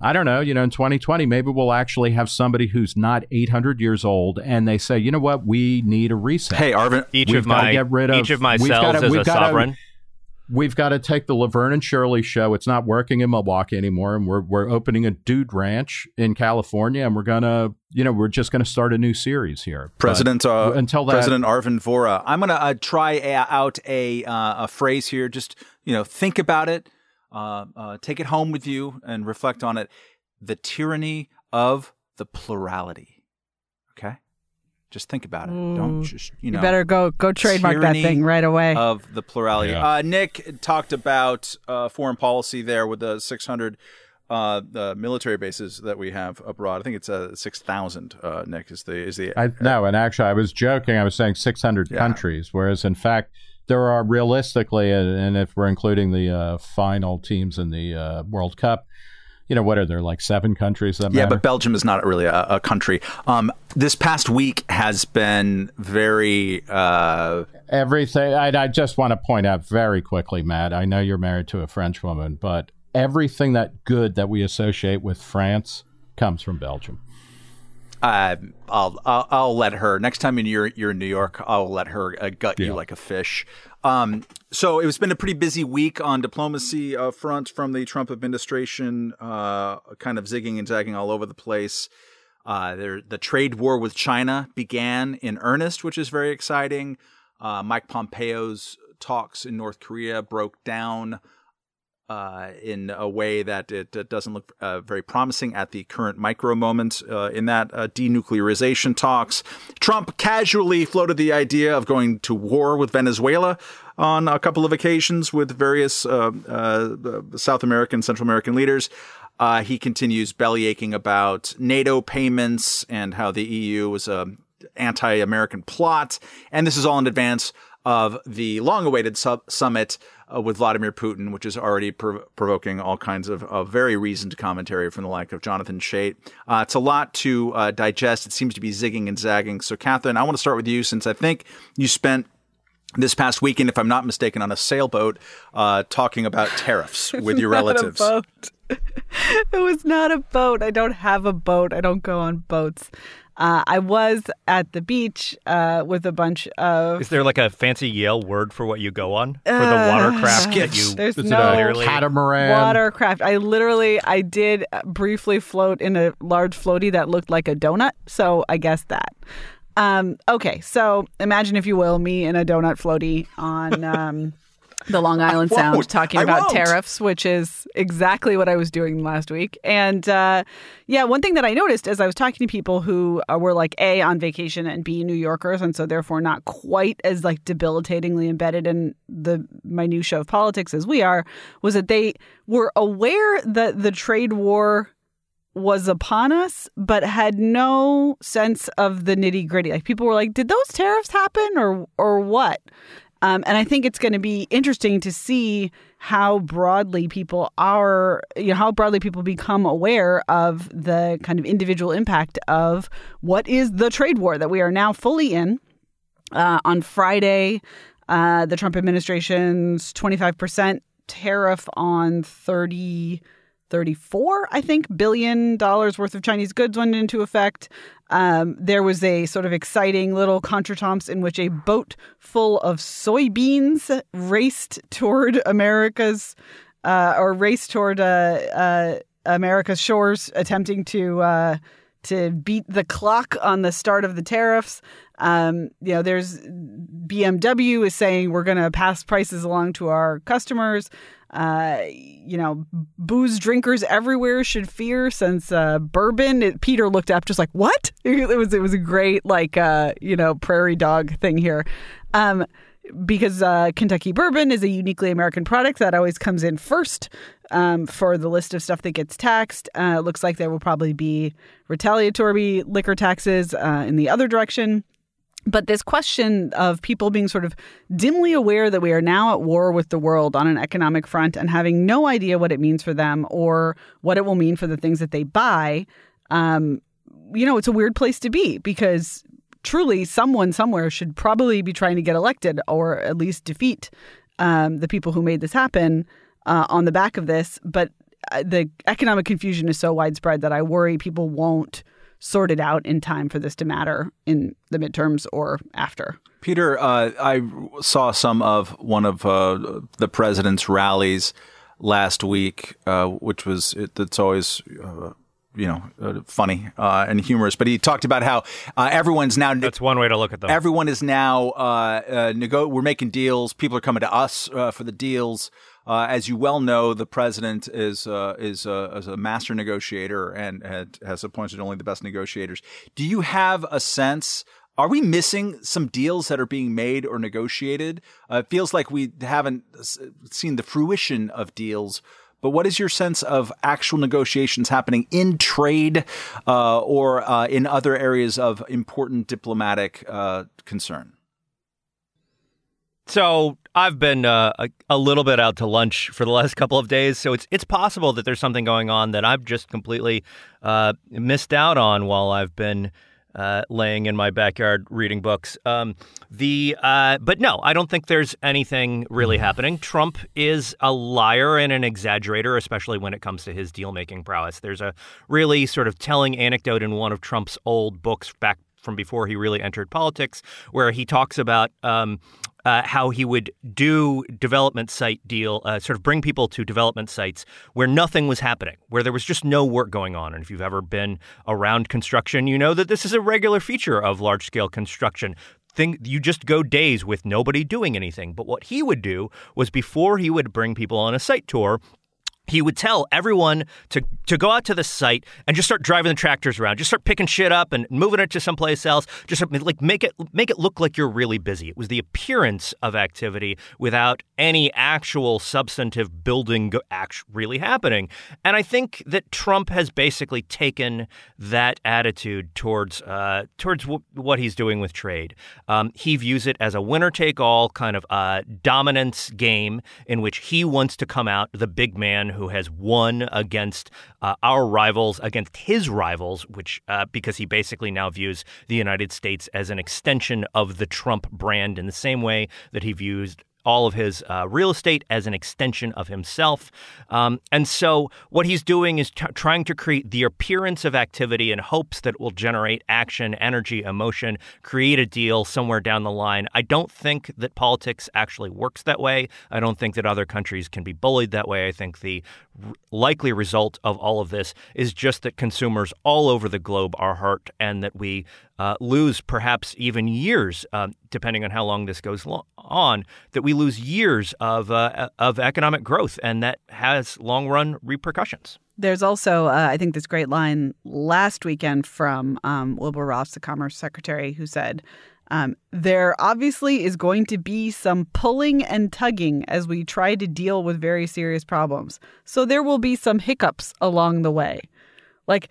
I don't know, you know, in twenty twenty, maybe we'll actually have somebody who's not eight hundred years old and they say, you know what, we need a reset. Hey, Arvin, each we've of my get rid of, each of my we've cells gotta, is we've a gotta, sovereign. We've got to take the Laverne and Shirley show. It's not working in Milwaukee anymore, and we're we're opening a dude ranch in California, and we're gonna, you know, we're just gonna start a new series here. President But uh, until that, President Arvin Vohra. I'm gonna uh, try a, out a uh, a phrase here. Just you know, think about it, uh, uh, take it home with you, and reflect on it. The tyranny of the plurality. Okay, just think about it. Mm. Don't just you know. You better go go trademark that tyranny thing right away. Of the plurality. Yeah. Uh, Nick talked about uh, foreign policy there with the six hundred uh, the military bases that we have abroad. I think it's uh, six thousand. Uh, Nick is the is the. I, no, and actually, I was joking. I was saying six hundred Yeah. countries, whereas in fact there are realistically, and, and if we're including the uh, final teams in the uh, World Cup. You know, what are there, like seven countries that Yeah, matter? but Belgium is not really a, a country. Um, this past week has been very... Uh, Everything, I, I just want to point out very quickly, Matt, I know you're married to a French woman, but everything that good that we associate with France comes from Belgium. uh, I'll, I'll I'll let her, next time you're, you're in New York, I'll let her uh, gut you Yeah. like a fish. Um, so it's been a pretty busy week on diplomacy uh, front from the Trump administration, uh, kind of zigging and zagging all over the place. Uh, there, the trade war with China began in earnest, which is very exciting. Uh, Mike Pompeo's talks in North Korea broke down uh, in a way that it, it doesn't look uh, very promising at the current micro moment uh, in that uh, denuclearization talks. Trump casually floated the idea of going to war with Venezuela on a couple of occasions with various uh, uh, South American, Central American leaders. Uh, he continues bellyaching about NATO payments and how the E U was a anti-American plot. And this is all in advance of the long-awaited sub- summit uh, with Vladimir Putin, which is already prov- provoking all kinds of, of very reasoned commentary from the like of Jonathan Chait. Uh, it's a lot to uh, digest. It seems to be zigging and zagging. So, Catherine, I want to start with you, since I think you spent this past weekend, if I'm not mistaken, on a sailboat uh, talking about tariffs with your relatives. Not a boat. It was not a boat. I don't have a boat. I don't go on boats. Uh, I was at the beach uh, with a bunch of... Is there like a fancy Yale word for what you go on? For the watercraft that you... There's Is no it a catamaran? watercraft. I literally, I did briefly float in a large floaty that looked like a donut. So I guess that. Um, okay, so imagine, if you will, me in a donut floaty on um, the Long Island Sound won't. talking I about won't. tariffs, which is exactly what I was doing last week. And uh, yeah, one thing that I noticed as I was talking to people who uh, were like A, on vacation, and B, New Yorkers, and so therefore not quite as like debilitatingly embedded in the minutia of politics as we are, was that they were aware that the trade war was upon us, but had no sense of the nitty gritty. Like, people were like, did those tariffs happen or or what? Um, and I think it's going to be interesting to see how broadly people are, you know, how broadly people become aware of the kind of individual impact of what is the trade war that we are now fully in. Uh, on Friday, uh, the Trump administration's twenty-five percent tariff on thirty thirty-four, I think, billion dollars worth of Chinese goods went into effect. Um, there was a sort of exciting little contretemps in which a boat full of soybeans raced toward America's, uh, or raced toward uh, uh, America's shores, attempting to uh, to beat the clock on the start of the tariffs. Um, you know, there's B M W is saying we're going to pass prices along to our customers. Uh, you know, booze drinkers everywhere should fear, since uh, bourbon. It, Peter looked up just like, what? It was it was a great like uh, you know, prairie dog thing here. Um, because uh, Kentucky bourbon is a uniquely American product that always comes in first um, for the list of stuff that gets taxed. Uh, it looks like there will probably be retaliatory liquor taxes uh, in the other direction. But this question of people being sort of dimly aware that we are now at war with the world on an economic front and having no idea what it means for them or what it will mean for the things that they buy, um, you know, it's a weird place to be, because truly someone somewhere should probably be trying to get elected or at least defeat um, the people who made this happen uh, on the back of this. But the economic confusion is so widespread that I worry people won't sort it out in time for this to matter in the midterms or after. Peter, uh, I saw some of one of uh, the president's rallies last week, uh, which was it, it's always uh, you know uh, funny uh, and humorous. But he talked about how uh, everyone's now that's one way to look at them. Everyone is now uh, uh, nego- we're making deals. People are coming to us uh, for the deals. Uh, as you well know, the president is uh, is, uh, is a master negotiator and had, has appointed only the best negotiators. Do you have a sense? Are we missing some deals that are being made or negotiated? Uh, it feels like we haven't seen the fruition of deals. But what is your sense of actual negotiations happening in trade uh, or uh, in other areas of important diplomatic uh, concern? So I've been uh, a, a little bit out to lunch for the last couple of days, so it's it's possible that there's something going on that I've just completely uh, missed out on while I've been uh, laying in my backyard reading books. Um, the uh, but no, I don't think there's anything really happening. Trump is a liar and an exaggerator, especially when it comes to his deal-making prowess. There's a really sort of telling anecdote in one of Trump's old books back from before he really entered politics, where he talks about um, uh, how he would do development site deal, uh, sort of bring people to development sites where nothing was happening, where there was just no work going on. And if you've ever been around construction, you know that this is a regular feature of large-scale construction. Thing, you just go days with nobody doing anything. But what he would do was before he would bring people on a site tour, he would tell everyone to to go out to the site and just start driving the tractors around, just start picking shit up and moving it to someplace else. Just like make it make it look like you're really busy. It was the appearance of activity without any actual substantive building act really happening. And I think that Trump has basically taken that attitude towards uh, towards w- what he's doing with trade. Um, he views it as a winner-take-all kind of uh, dominance game in which he wants to come out the big man who has won against uh, our rivals, against his rivals, which uh, because he basically now views the United States as an extension of the Trump brand in the same way that he views all of his uh, real estate as an extension of himself. Um, and so what he's doing is t- trying to create the appearance of activity in hopes that it will generate action, energy, emotion, create a deal somewhere down the line. I don't think that politics actually works that way. I don't think that other countries can be bullied that way. I think the r- likely result of all of this is just that consumers all over the globe are hurt and that we uh, lose perhaps even years, uh, depending on how long this goes lo- on, that we lose years of uh, of economic growth, and that has long-run repercussions. There's also, uh, I think, this great line last weekend from um, Wilbur Ross, the Commerce Secretary, who said, um, there obviously is going to be some pulling and tugging as we try to deal with very serious problems. So there will be some hiccups along the way. Like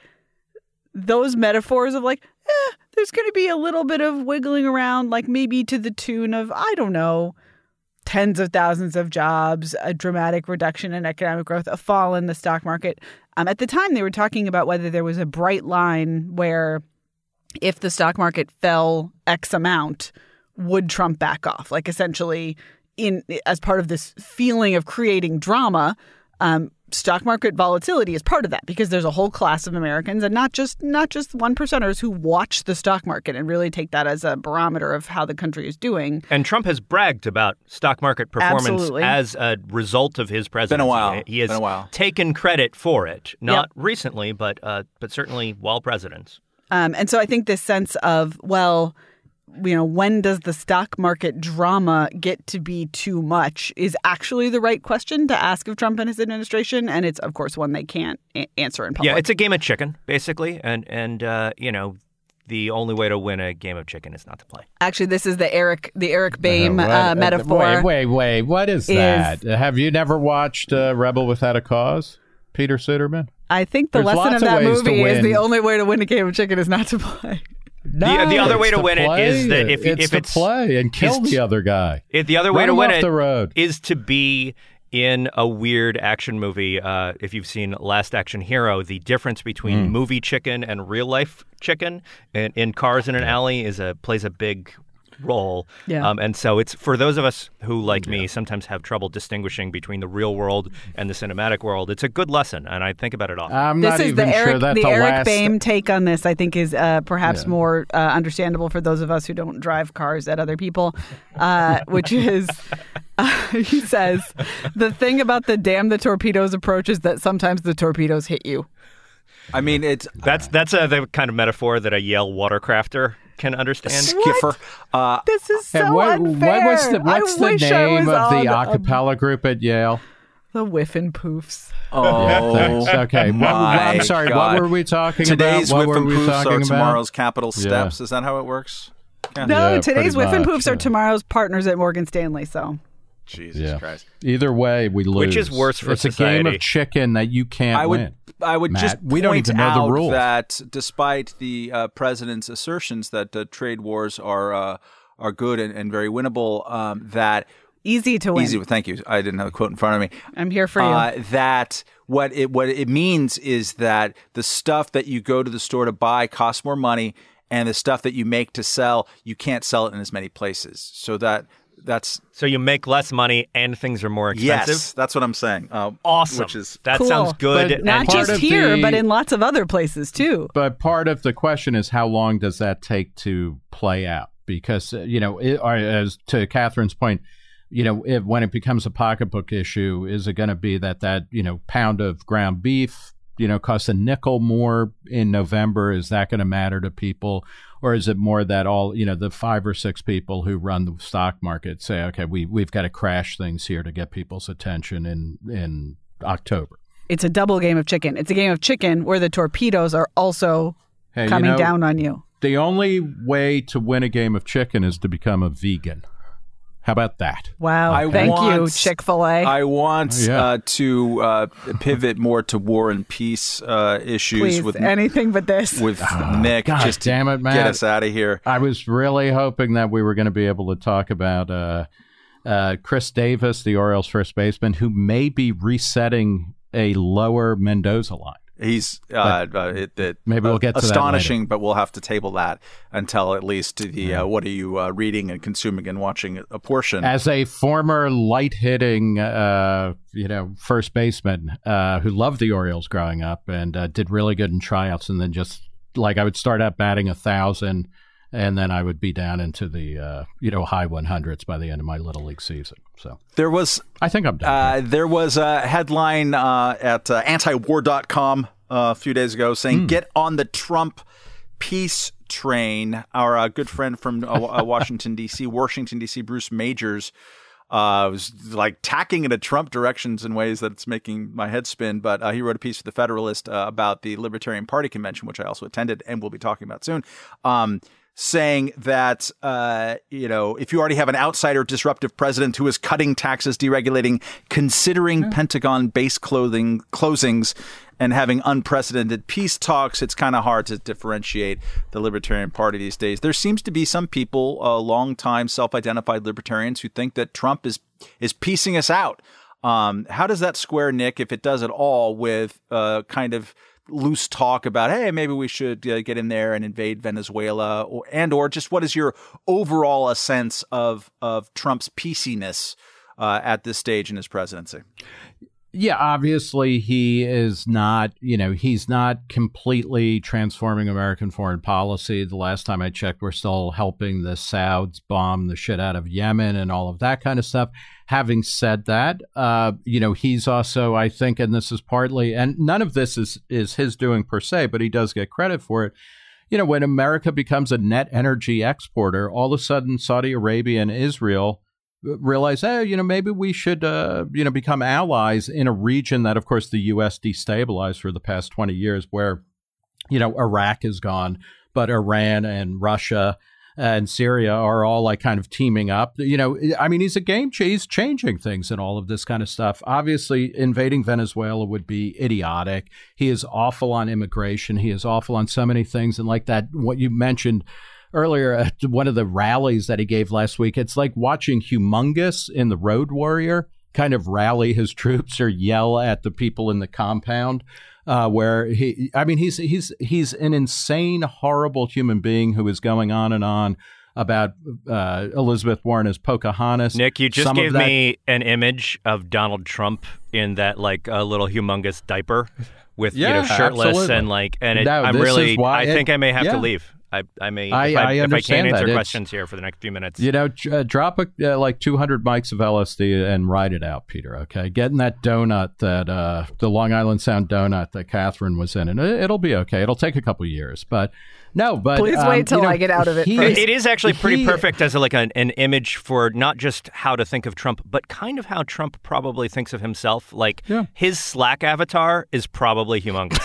those metaphors of like, eh, there's going to be a little bit of wiggling around, like maybe to the tune of, I don't know, tens of thousands of jobs, a dramatic reduction in economic growth, a fall in the stock market. Um, at the time, they were talking about whether there was a bright line where if the stock market fell X amount, would Trump back off? Like essentially, in as part of this feeling of creating drama, um, stock market volatility is part of that because there's a whole class of Americans and not just not just one percenters who watch the stock market and really take that as a barometer of how the country is doing. And Trump has bragged about stock market performance Absolutely. as a result of his presidency. Been a while. He has Been a while. taken credit for it, not Yep. recently, but uh, but certainly while president. Um, and so I think this sense of, well, you know, when does the stock market drama get to be too much is actually the right question to ask of Trump and his administration. And it's, of course, one they can't a- answer in public. Yeah, it's a game of chicken, basically. And, and uh, you know, the only way to win a game of chicken is not to play. Actually, this is the Eric the Eric Boehm Uh, what- uh, metaphor. Wait, wait, wait. What is, is- that? Have you never watched uh, Rebel Without a Cause, Peter Suderman? I think the There's lesson lots of of that ways to movie is win. the only way to win a game of chicken is not to play. No, the other way it's to win it play is that if- it's if to it's- play and kill is- the other guy. It, the other way Run to him win off it the road. is to be in a weird action movie. Uh, if you've seen Last Action Hero, the difference between movie chicken and real life chicken in, in Cars in an Alley is a plays a big role. Yeah. Um, and so it's for those of us who, like me, sometimes have trouble distinguishing between the real world and the cinematic world. It's a good lesson, and I think about it often. I'm This not is even the sure Eric, that the the Eric last. Boehm take on this. I think is uh, perhaps Yeah. more uh, understandable for those of us who don't drive cars at other people, uh, which is uh, he says the thing about the damn the torpedoes approach is that sometimes the torpedoes hit you. I mean, it's That's that's a, the kind of metaphor that a Yale watercrafter can understand. skiffer. Uh, This is so And what, unfair. what was the, what's I the wish I name was of the on, a cappella group at Yale? The Whiffin' Poofs. oh, Yeah, thanks. Okay. What, I'm my sorry. God. What were we talking Today's about? What whip were and we poofs talking are about? tomorrow's capital Yeah. steps. Is that how it works? Yeah. No, Yeah, today's pretty Whiffin' much, Poofs are yeah. tomorrow's partners at Morgan Stanley. So Jesus Yeah. Christ. Either way, we lose. Which is worse for it's society? a game of chicken that you can't I would win. I would Matt, just we point don't even know the out rules. that despite the uh, president's assertions that uh, trade wars are uh, are good and, and very winnable, um, that easy to win. easy. Thank you. I didn't have a quote in front of me. I'm here for you. Uh, that what it what it means is that the stuff that you go to the store to buy costs more money, and the stuff that you make to sell, you can't sell it in as many places. So that that's So you make less money and things are more expensive. yes, that's what I'm saying. Uh, Awesome. Which is that Cool. sounds good. But Not and part just of here, the- but in lots of other places too. But part of the question is how long does that take to play out? Because, uh, you know, it, or as to Catherine's point, you know, if, when it becomes a pocketbook issue, is it going to be that that, you know, pound of ground beef, you know, costs a nickel more in November? Is that going to matter to people? Or is it more that all, you know, the five or six people who run the stock market say, okay, we, we've got to crash things here to get people's attention in, in October? It's a double game of chicken. It's a game of chicken where the torpedoes are also Hey, you coming know, down on you. The only way to win a game of chicken is to become a vegan. How about that? Wow. I Thank you, want- Chick-fil-A. I want Yeah. uh, to uh, pivot more to war and peace uh, issues Please, with anything but this. with Nick. God just to damn it, Matt. get us out of here. I was really hoping that we were going to be able to talk about uh, uh, Chris Davis, the Orioles first baseman, who may be resetting a lower Mendoza line. He's uh, uh, it, it, Maybe we'll get to that astonishing, later. but we'll have to table that until at least the uh, what are you uh, reading and consuming and watching a portion. As a former light hitting, uh, you know, first baseman uh, who loved the Orioles growing up and uh, did really good in tryouts, and then just like I would start out batting a thousand, and then I would be down into the uh, you know high one hundreds by the end of my little league season. So there was I think I'm done. uh, there was a headline uh, at uh, antiwar dot com uh, a few days ago saying, "Get on the Trump peace train." Our uh, good friend from uh, uh, Washington D C, Washington D C, Bruce Majors, uh, was like tacking into Trump directions in ways that it's making my head spin. But uh, he wrote a piece for the Federalist uh, about the Libertarian Party convention, which I also attended and we'll be talking about soon. Um, saying that, uh, you know, if you already have an outsider disruptive president who is cutting taxes, deregulating, considering Hmm. Pentagon base clothing closings, and having unprecedented peace talks, it's kind of hard to differentiate the Libertarian Party these days. There seems to be some people, uh, longtime self-identified libertarians, who think that Trump is is piecing us out. Um, how does that square, Nick, if it does at all, with uh, kind of loose talk about, hey, maybe we should uh, get in there and invade Venezuela, or and or just what is your overall a sense of of Trump's peaciness uh, at this stage in his presidency? Yeah, obviously he is not, you know, he's not completely transforming American foreign policy. The last time I checked, we're still helping the Sauds bomb the shit out of Yemen and all of that kind of stuff. Having said that, uh, you know, he's also, I think, and this is partly, and none of this is, is his doing per se, but he does get credit for it. You know, when America becomes a net energy exporter, all of a sudden Saudi Arabia and Israel realize, hey, you know, maybe we should, uh, you know, become allies in a region that, of course, the U S destabilized for the past twenty years, where, you know, Iraq is gone, but Iran and Russia and Syria are all like kind of teaming up. You know, I mean, he's a game changer. He's changing things and all of this kind of stuff. Obviously, invading Venezuela would be idiotic. He is awful on immigration. He is awful on so many things. And like that, what you mentioned earlier at one of the rallies that he gave last week, it's like watching Humongous in The Road Warrior kind of rally his troops or yell at the people in the compound, uh, where he, I mean, he's he's he's an insane, horrible human being who is going on and on about uh, Elizabeth Warren as Pocahontas. Nick, you just Some gave of that, me an image of Donald Trump in that like a little humongous diaper with Yeah, you know shirtless absolutely. and like and it, No, I'm this really is why I it- think I may have yeah. to leave. I, I may I- if I, I if I understand can't that. answer It's- questions here for the next few minutes. You know, uh, drop a, uh, like two hundred mics of L S D and ride it out, Peter, okay? Getting that donut, that uh, the Long Island Sound donut that Catherine was in, and it, it'll be okay. It'll take a couple years, but no, but... Please um, wait till you know, I get out of it he- first. It is actually pretty he- perfect as a, like an, an image for not just how to think of Trump, but kind of how Trump probably thinks of himself. Like Yeah. his Slack avatar is probably humongous.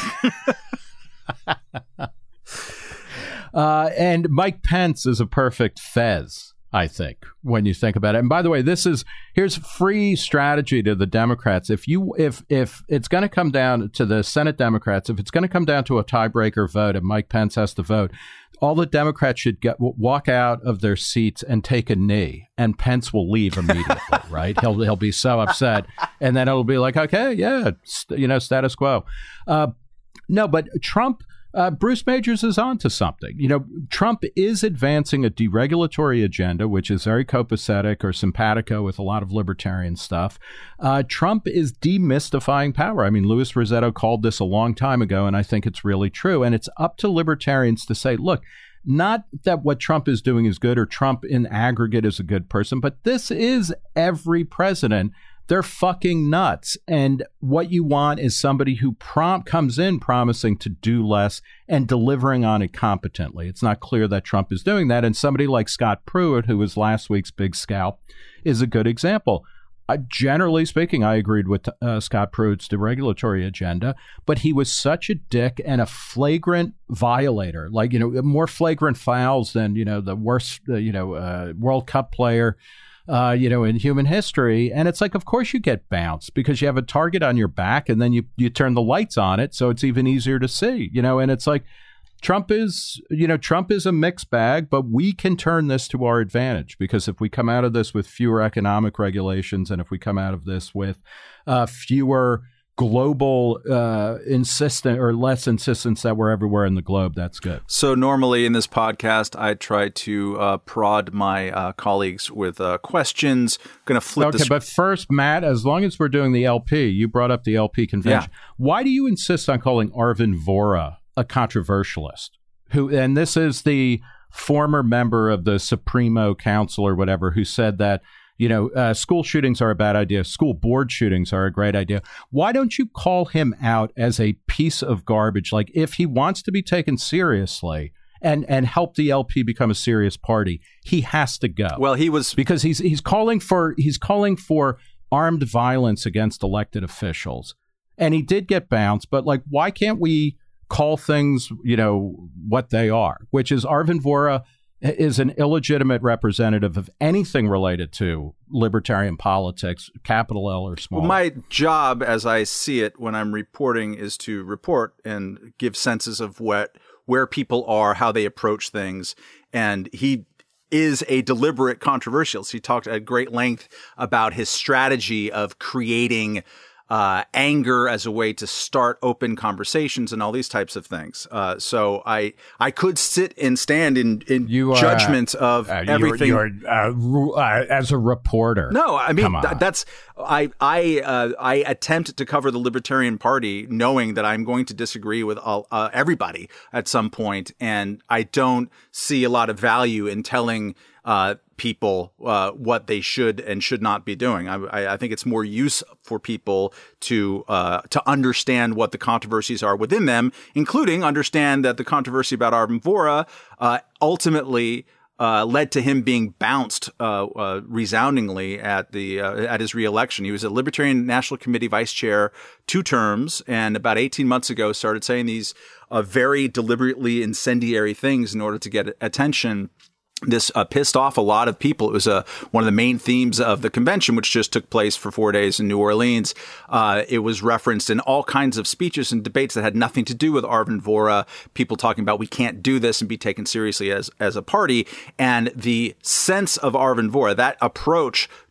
Uh, and Mike Pence is a perfect Fez, I think, when you think about it. And by the way, this is here's free strategy to the Democrats. If you if if it's going to come down to the Senate Democrats, if it's going to come down to a tiebreaker vote and Mike Pence has to vote, all the Democrats should get walk out of their seats and take a knee, and Pence will leave immediately. Right? He'll he'll be so upset, and then it'll be like, okay, yeah, st- you know, status quo. Uh, no, but Trump. Uh, Bruce Majors is on to something. You know, Trump is advancing a deregulatory agenda, which is very copacetic or simpatico with a lot of libertarian stuff. Uh, Trump is demystifying power. I mean, Louis Rossetto called this a long time ago, and I think it's really true. And it's up to libertarians to say, look, not that what Trump is doing is good or Trump in aggregate is a good person, but this is every president. They're fucking nuts. And what you want is somebody who prompt comes in promising to do less and delivering on it competently. It's not clear that Trump is doing that. And somebody like Scott Pruitt, who was last week's big scalp, is a good example. Uh, generally speaking, I agreed with uh, Scott Pruitt's deregulatory agenda, but he was such a dick and a flagrant violator, like, you know, more flagrant fouls than, you know, the worst, uh, you know, uh, World Cup player. Uh, you know, in human history. And it's like, of course you get bounced because you have a target on your back and then you, you turn the lights on it. So it's even easier to see, you know, and it's like Trump is, you know, Trump is a mixed bag, but we can turn this to our advantage because if we come out of this with fewer economic regulations and if we come out of this with uh, fewer global uh, insistent or less insistence that we're everywhere in the globe, that's good. So normally in this podcast, I try to uh, prod my uh, colleagues with uh, questions. Going to flip Okay, this. but first, Matt, as long as we're doing the L P, you brought up the L P convention. Yeah. Why do you insist on calling Arvin Vohra a controversialist? Who, and this is the former member of the Supremo Council or whatever who said that, you know, uh, school shootings are a bad idea. School board shootings are a great idea. Why don't you call him out as a piece of garbage? Like, if he wants to be taken seriously and and help the L P become a serious party, he has to go. Well, he was because he's he's calling for he's calling for armed violence against elected officials, and he did get bounced. But like, why can't we call things, you know, what they are? Which is Arvin Vohra is an illegitimate representative of anything related to libertarian politics, capital L or small. Well, my job, as I see it when I'm reporting, is to report and give senses of what where people are, how they approach things. And he is a deliberate controversialist. He talked at great length about his strategy of creating Uh, anger as a way to start open conversations and all these types of things. Uh, so I I could sit and stand in, in You are, judgment of uh, everything. You're, you're, uh, ru- uh, as a reporter. No, I mean Come on. th- that's I I uh, I attempt to cover the Libertarian Party, knowing that I'm going to disagree with all, uh, everybody at some point, and I don't see a lot of value in telling uh, people uh, what they should and should not be doing. I, I, I think it's more use for people to uh, to understand what the controversies are within them, including understand that the controversy about Arvin Vohra uh, ultimately Uh, led to him being bounced uh, uh, resoundingly at the uh, at his reelection. He was a Libertarian National Committee vice chair two terms, and about eighteen months ago started saying these uh, very deliberately incendiary things in order to get attention. This uh, pissed off a lot of people. It was uh, one of the main themes of the convention, which just took place for four days in New Orleans. Uh, it was referenced in all kinds of speeches and debates that had nothing to do with Arvin Vohra. People talking about we can't do this and be taken seriously as as a party. And the sense of Arvin Vohra, that approach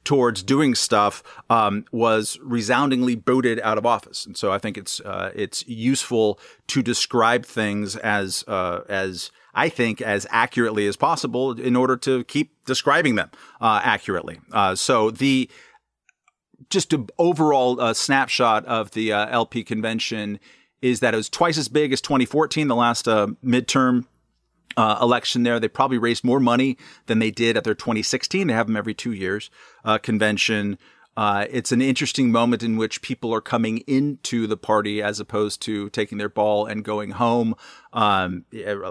towards doing stuff um, was resoundingly booted out of office. And so I think it's uh, it's useful to describe things as uh, as I think as accurately as possible in order to keep describing them uh, accurately. Uh, so the just an overall uh, snapshot of the uh, L P convention is that it was twice as big as twenty fourteen, the last uh, midterm uh, election there. They probably raised more money than they did at their twenty sixteen. They have them every two years uh, convention. Uh, it's an interesting moment in which people are coming into the party as opposed to taking their ball and going home. Um,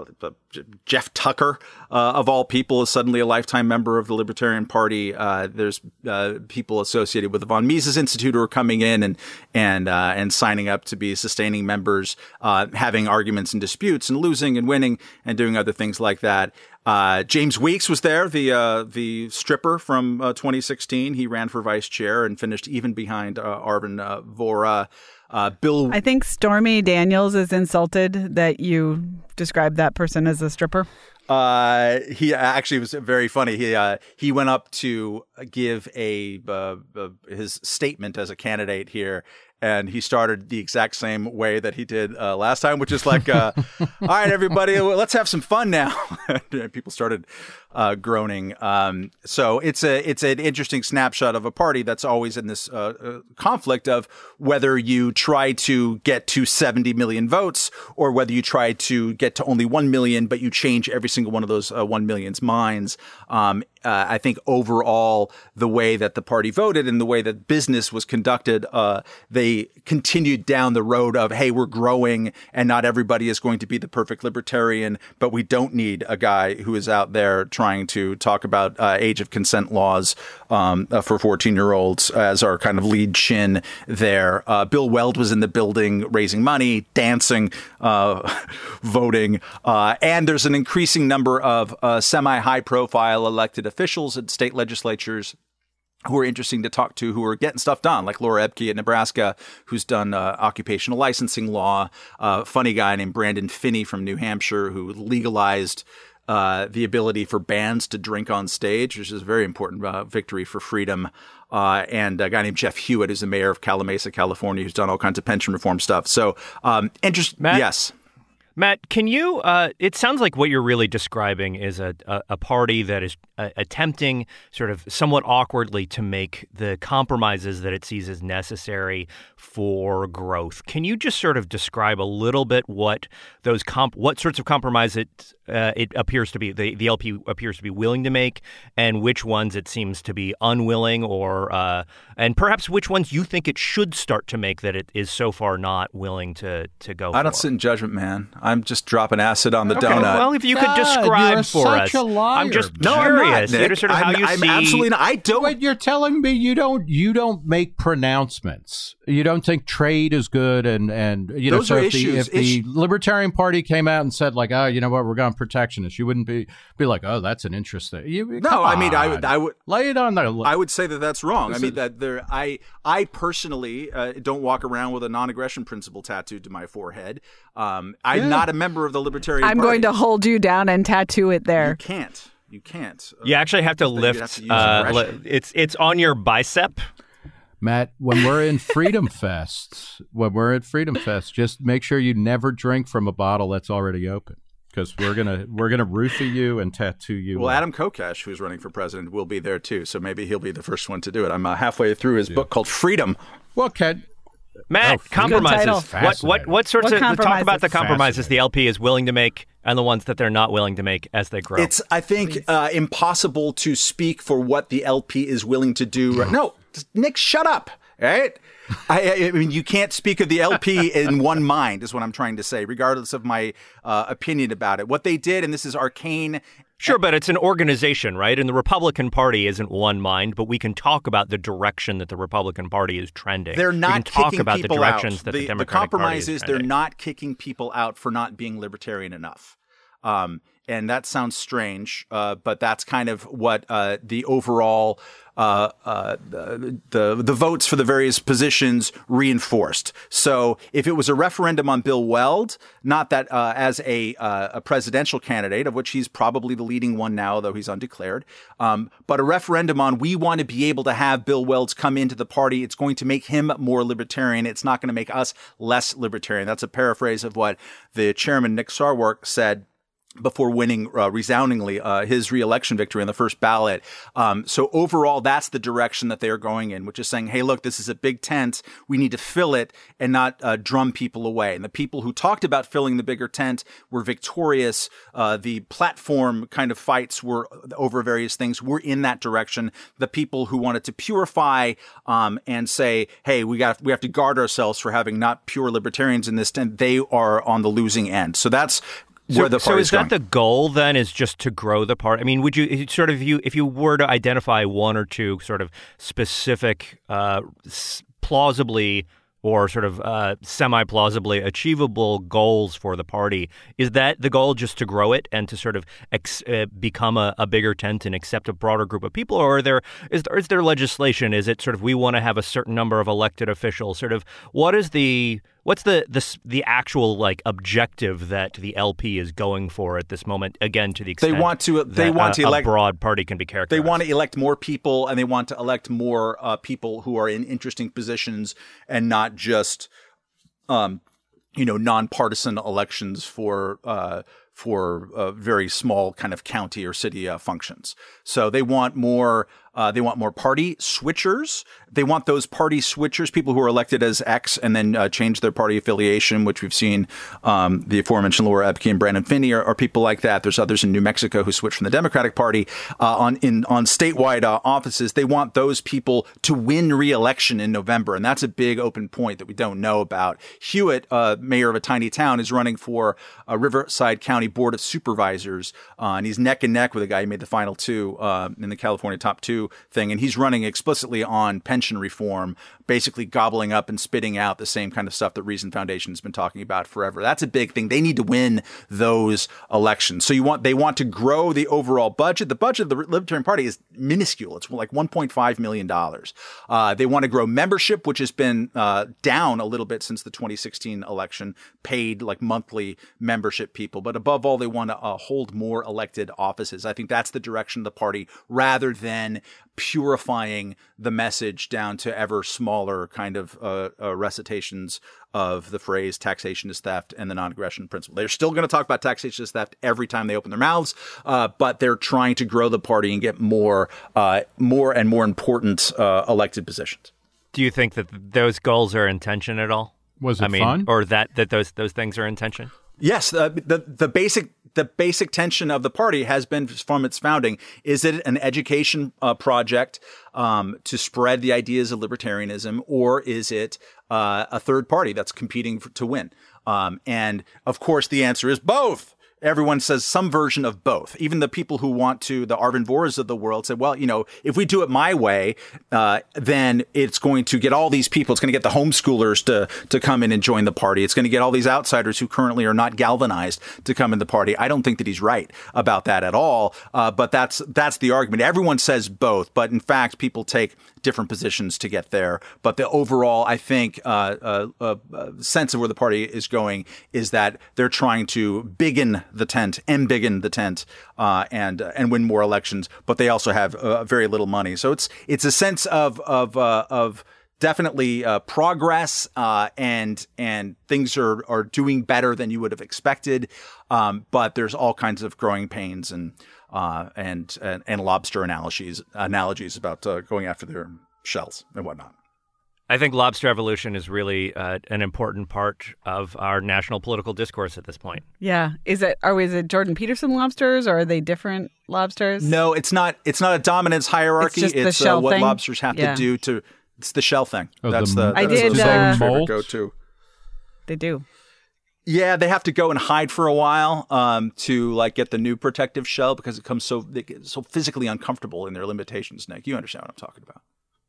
Jeff Tucker, uh, of all people, is suddenly a lifetime member of the Libertarian Party. Uh, there's uh, people associated with the Von Mises Institute who are coming in and and uh, and signing up to be sustaining members, uh, having arguments and disputes and losing and winning and doing other things like that. Uh, James Weeks was there, the uh, the stripper from uh, twenty sixteen. He ran for vice chair and finished even behind uh, Arvin uh, Vohra. Uh, Bill, I think Stormy Daniels is insulted that you described that person as a stripper. Uh, he actually was very funny. He uh, he went up to give a uh, uh, his statement as a candidate here. And he started the exact same way that he did uh, last time, which is like, uh, all right, everybody, let's have some fun now. People started uh, groaning. Um, so it's a it's an interesting snapshot of a party that's always in this uh, uh, conflict of whether you try to get to seventy million votes or whether you try to get to only one million, but you change every single one of those uh, one million's minds. Um, uh, I think overall, the way that the party voted and the way that business was conducted, uh, they continued down the road of, hey, we're growing and not everybody is going to be the perfect libertarian, but we don't need a guy who is out there trying to talk about uh, age of consent laws um, uh, for fourteen-year-olds as our kind of lead chin there. Uh, Bill Weld was in the building raising money, dancing, uh, voting, uh, and there's an increasing number of uh, semi-high-profile elected officials at state legislatures who are interesting to talk to, who are getting stuff done, like Laura Ebke at Nebraska, who's done uh, occupational licensing law. A uh, funny guy named Brandon Finney from New Hampshire, who legalized uh, the ability for bands to drink on stage, which is a very important uh, victory for freedom. Uh, and a guy named Jeff Hewitt, who's the mayor of Calamasa, California, who's done all kinds of pension reform stuff. So, um, interest. Matt? Yes. Matt, can you, uh, it sounds like what you're really describing is a, a, a party that is uh, attempting sort of somewhat awkwardly to make the compromises that it sees as necessary for growth. Can you just sort of describe a little bit what those comp, what sorts of compromise it, uh, it appears to be, the, the L P appears to be willing to make, and which ones it seems to be unwilling, or, uh, and perhaps which ones you think it should start to make that it is so far not willing to, to go for? I don't sit in judgment, man. I'm just dropping acid on the okay, donut. Well, if you could God, describe you're for such us, a liar. I'm just No, I'm curious. not, Nick. Sort of how I'm, you I'm see. absolutely not. I don't. Wait, you're telling me you don't you don't make pronouncements. You don't think trade is good, and and you know, Those so are if the, issues. if the Issu- Libertarian Party came out and said like, oh, you know what, we're going protectionist, you wouldn't be be like, oh, that's an interesting. You, No, come I mean, I on. would, I would, lay it on there. I would say that that's wrong. This I mean, is- that there, I, I personally uh, don't walk around with a non-aggression principle tattooed to my forehead. Um, I'm Yeah. not a member of the Libertarian I'm Party. going to hold you down and tattoo it You there. can't. You can't. Uh, You actually have to You'd lift. have to use uh, aggression. li- it's it's on your bicep. Matt, when we're in Freedom Fest, when we're at Freedom Fest, just make sure you never drink from a bottle that's already open, because we're gonna we're gonna roofie you and tattoo you. Well, up. Adam Kokesh, who's running for president, will be there too. So maybe he'll be the first one to do it. I'm uh, halfway through his book called Freedom. Well, Ken, Matt, Oh, compromises. title. What what Fascinating. what sorts What of talk compromises? about the compromises the Fascinating. L P is willing to make and the ones that they're not willing to make as they grow. It's, I think, uh, impossible to speak for what the L P is willing to do. Right. No, Nick, shut up. All right. I, I mean, you can't speak of the L P in one mind, is what I'm trying to say, regardless of my uh, opinion about it. What they did, and this is arcane. Sure, but it's an organization, right? And the Republican Party isn't one mind, but we can talk about the direction that the Republican Party is trending. They're not we can talk kicking about people the directions out. that the, the the Democratic compromise Party is is they're trending. not kicking people out for not being libertarian enough. Um, and that sounds strange, uh, but that's kind of what uh, the overall uh, uh, the, the the votes for the various positions reinforced. So if it was a referendum on Bill Weld, not that uh, as a uh, a presidential candidate, of which he's probably the leading one now, though he's undeclared, um, but a referendum on we want to be able to have Bill Weld come into the party, it's going to make him more libertarian. It's not going to make us less libertarian. That's a paraphrase of what the chairman, Nick Sarwark, said before winning uh, resoundingly uh, his reelection victory on the first ballot. Um, so overall, that's the direction that they are going in, which is saying, hey, look, this is a big tent. We need to fill it and not uh, drum people away. And the people who talked about filling the bigger tent were victorious. Uh, the platform kind of fights were over various things were in that direction. The people who wanted to purify um, and say, hey, we got we have to guard ourselves for having not pure libertarians in this tent, they are on the losing end. So that's So, the so is that going. the goal then? Is just to grow the party? I mean, would you sort of you if you were to identify one or two sort of specific, uh, plausibly or sort of uh, semi-plausibly achievable goals for the party, is that the goal, just to grow it and to sort of ex- uh, become a, a bigger tent and accept a broader group of people? Or are there is there is there legislation? Is it sort of we want to have a certain number of elected officials? Sort of what is the What's the, the the actual like objective that the L P is going for at this moment? Again, to the extent they want to they that want a, to elect a broad party can be characterized. They want to elect more people, and they want to elect more uh, people who are in interesting positions, and not just um, you know nonpartisan elections for uh, for uh, very small kind of county or city uh, functions. So they want more. Uh, they want more party switchers. They want those party switchers, people who are elected as X and then uh, change their party affiliation, which we've seen um, the aforementioned Laura Ebke and Brandon Finney are, are people like that. There's others in New Mexico who switched from the Democratic Party uh, on in on statewide uh, offices. They want those people to win re-election in November, and that's a big open point that we don't know about. Hewitt, uh, mayor of a tiny town, is running for a Riverside County Board of Supervisors, uh, and he's neck and neck with a guy who made the final two uh, in the California top two thing, and he's running explicitly on pension reform, basically gobbling up and spitting out the same kind of stuff that Reason Foundation has been talking about forever. That's a big thing. They need to win those elections. So you want they want to grow the overall budget. The budget of the Libertarian Party is minuscule. It's like one point five million dollars. Uh, they want to grow membership, which has been uh, down a little bit since the twenty sixteen election, paid like monthly membership people. But above all, they want to uh, hold more elected offices. I think that's the direction of the party, rather than purifying the message down to ever smaller kind of uh, uh, recitations of the phrase taxation is theft and the non-aggression principle. They're still going to talk about taxation is theft every time they open their mouths, uh, but they're trying to grow the party and get more, uh, more and more important uh, elected positions. Do you think that those goals are in tension at all? Was it I mean, fun? or that, that those those things are in tension? Yes, uh, the the basic the basic tension of the party has been from its founding. Is it an education uh, project um, to spread the ideas of libertarianism, or is it uh, a third party that's competing for, to win? Um, and of course, the answer is both. Everyone says some version of both. Even the people who want to, the Arvin Vohras of the world, said, well, you know, if we do it my way, uh, then it's going to get all these people. It's going to get the homeschoolers to to come in and join the party. It's going to get all these outsiders who currently are not galvanized to come in the party. I don't think that he's right about that at all. Uh, but that's that's the argument. Everyone says both, but in fact, people take different positions to get there. But the overall, I think, uh, uh, uh, sense of where the party is going is that they're trying to biggin the tent, embiggen the tent, uh, and uh, and win more elections. But they also have uh, very little money, so it's it's a sense of of uh, of definitely uh, progress, uh, and and things are are doing better than you would have expected. Um, but there's all kinds of growing pains and uh, and, and and lobster analogies analogies about uh, going after their shells and whatnot. I think lobster evolution is really uh, an important part of our national political discourse at this point. Yeah. Is it, are we, is it Jordan Peterson lobsters, or are they different lobsters? No, it's not. It's not a dominance hierarchy. It's just It's, the shell uh, what thing? lobsters have Yeah. to do to. It's the shell thing. Oh, that's the- the. I that's did, the uh, favorite molt? go-to. They do. Yeah, they have to go and hide for a while um, to like get the new protective shell, because it comes so they get so physically uncomfortable in their limitations. Nick, you understand what I'm talking about?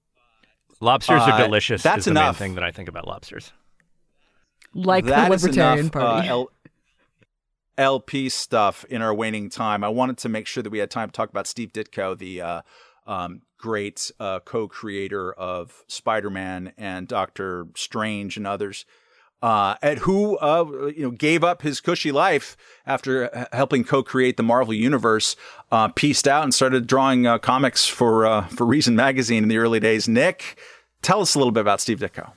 Lobsters Uh, are delicious. that's is the enough. main thing that I think about lobsters. Like That the is Libertarian enough, Party. Uh, El- L P stuff in our waning time, I wanted to make sure that we had time to talk about Steve Ditko, the uh, um, great uh, co-creator of Spider-Man and Doctor Strange and others, uh, and who uh, you know gave up his cushy life after helping co-create the Marvel Universe, uh, pieced out and started drawing uh, comics for uh, for Reason Magazine in the early days. Nick, tell us a little bit about Steve Ditko.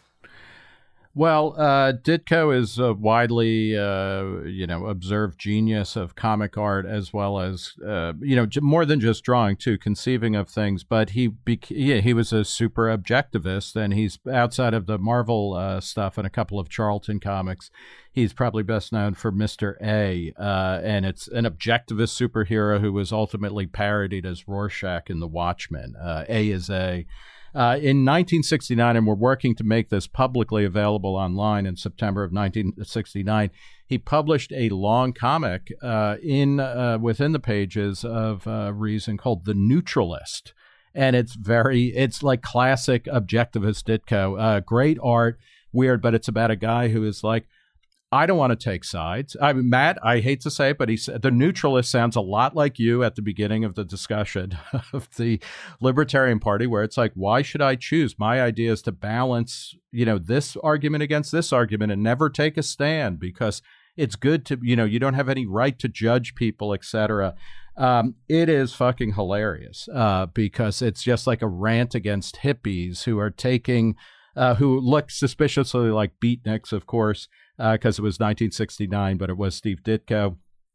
Well, uh, Ditko is a widely, uh, you know, observed genius of comic art, as well as, uh, you know, j- more than just drawing, too, conceiving of things. But he, bec- yeah, he was a super objectivist, and he's outside of the Marvel uh, stuff and a couple of Charlton comics. He's probably best known for Mister A, uh, and it's an objectivist superhero who was ultimately parodied as Rorschach in The Watchmen. Uh, A is A. Uh, in nineteen sixty-nine, and we're working to make this publicly available online in September of nineteen sixty-nine, he published a long comic uh, in uh, within the pages of uh, Reason called The Neutralist. And it's very, it's like classic objectivist Ditko. Uh, great art, weird, but it's about a guy who is like, I don't want to take sides. I mean, Matt, I hate to say it, but he said the neutralist sounds a lot like you at the beginning of the discussion of the Libertarian Party, where it's like, why should I choose? My idea is to balance, you know, this argument against this argument and never take a stand, because it's good to, you know, you don't have any right to judge people, et cetera. Um, it is fucking hilarious uh, because it's just like a rant against hippies who are taking, uh, who look suspiciously like beatniks, of course, because uh, it was nineteen sixty-nine, but it was Steve Ditko.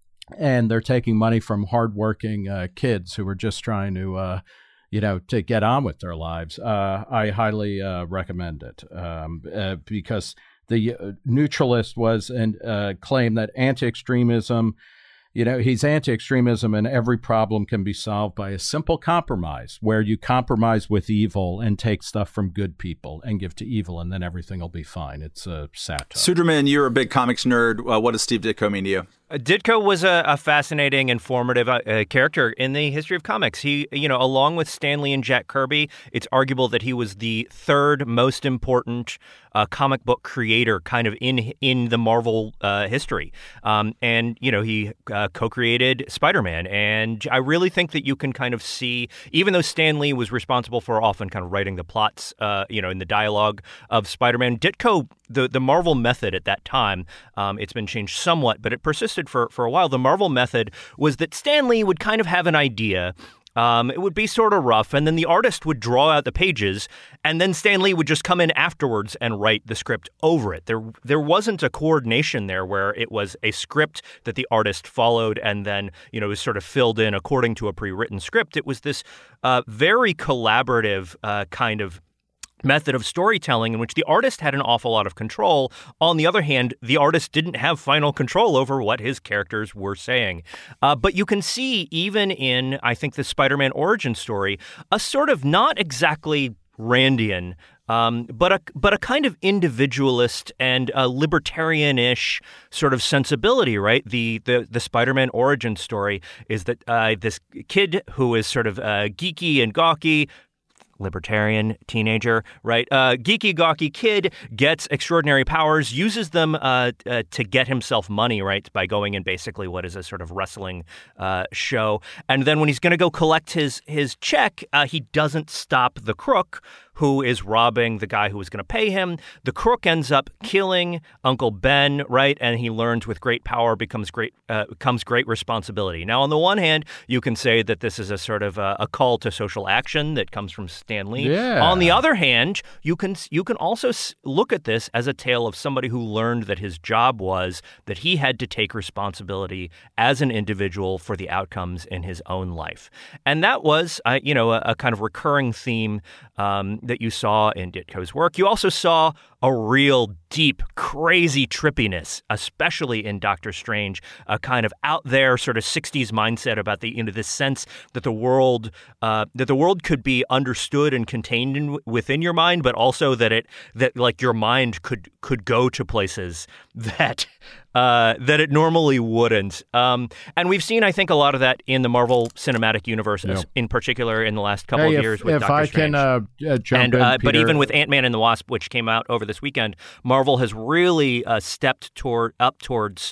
And they're taking money from hardworking uh, kids who are just trying to, uh, you know, to get on with their lives. Uh, I highly uh, recommend it um, uh, because the uh, neutralist was and uh, claimed that anti-extremism, you know, he's anti-extremism and every problem can be solved by a simple compromise where you compromise with evil and take stuff from good people and give to evil, and then everything will be fine. It's a satire. Suderman, you're a big comics nerd. Uh, what does Steve Ditko mean to you? Ditko was a, a fascinating, informative uh, character in the history of comics. He, you know, along with Stan Lee and Jack Kirby, it's arguable that he was the third most important uh, comic book creator kind of in in the Marvel uh, history. Um, and, you know, he uh, co-created Spider-Man. And I really think that you can kind of see, even though Stan Lee was responsible for often kind of writing the plots, uh, you know, in the dialogue of Spider-Man, Ditko, the, the Marvel method at that time, um, it's been changed somewhat, but it persisted for, for a while. The Marvel method was that Stan Lee would kind of have an idea. Um, it would be sort of rough, and then the artist would draw out the pages, and then Stan Lee would just come in afterwards and write the script over it. There there wasn't a coordination there where it was a script that the artist followed and then, you know, was sort of filled in according to a pre-written script. It was this uh, very collaborative uh, kind of method of storytelling in which the artist had an awful lot of control. On the other hand, the artist didn't have final control over what his characters were saying. Uh, but you can see, even in, I think, the Spider-Man origin story, a sort of not exactly Randian, um, but a but a kind of individualist and a libertarian-ish sort of sensibility, right? The the the Spider-Man origin story is that uh, this kid who is sort of uh, geeky and gawky, libertarian teenager, right? Uh, geeky, gawky kid gets extraordinary powers, uses them uh, uh, to get himself money, right? By going in basically what is a sort of wrestling uh, show. And then when he's going to go collect his, his check, uh, he doesn't stop the crook who is robbing the guy who was going to pay him. The crook ends up killing Uncle Ben, right? And he learns with great power becomes great uh, comes great responsibility. Now, on the one hand, you can say that this is a sort of a, a call to social action that comes from Stan Lee. Yeah. On the other hand, you can you can also look at this as a tale of somebody who learned that his job was that he had to take responsibility as an individual for the outcomes in his own life. And that was, uh, you know, a, a kind of recurring theme um, that you saw in Ditko's work. You also saw a real deep, crazy trippiness, especially in Doctor Strange, a kind of out there sort of sixties mindset about the, you know, this sense that the world, uh, that the world could be understood and contained in, within your mind, but also that it, that like your mind could, could go to places that, uh, that it normally wouldn't. Um, and we've seen, I think, a lot of that in the Marvel Cinematic Universe, Yeah. in particular in the last couple Hey, of if, years with if Doctor I Strange. can uh, uh, jump and, in, uh, but Peter. even with Ant-Man and the Wasp, which came out over this weekend, Marvel has really uh, stepped toward up towards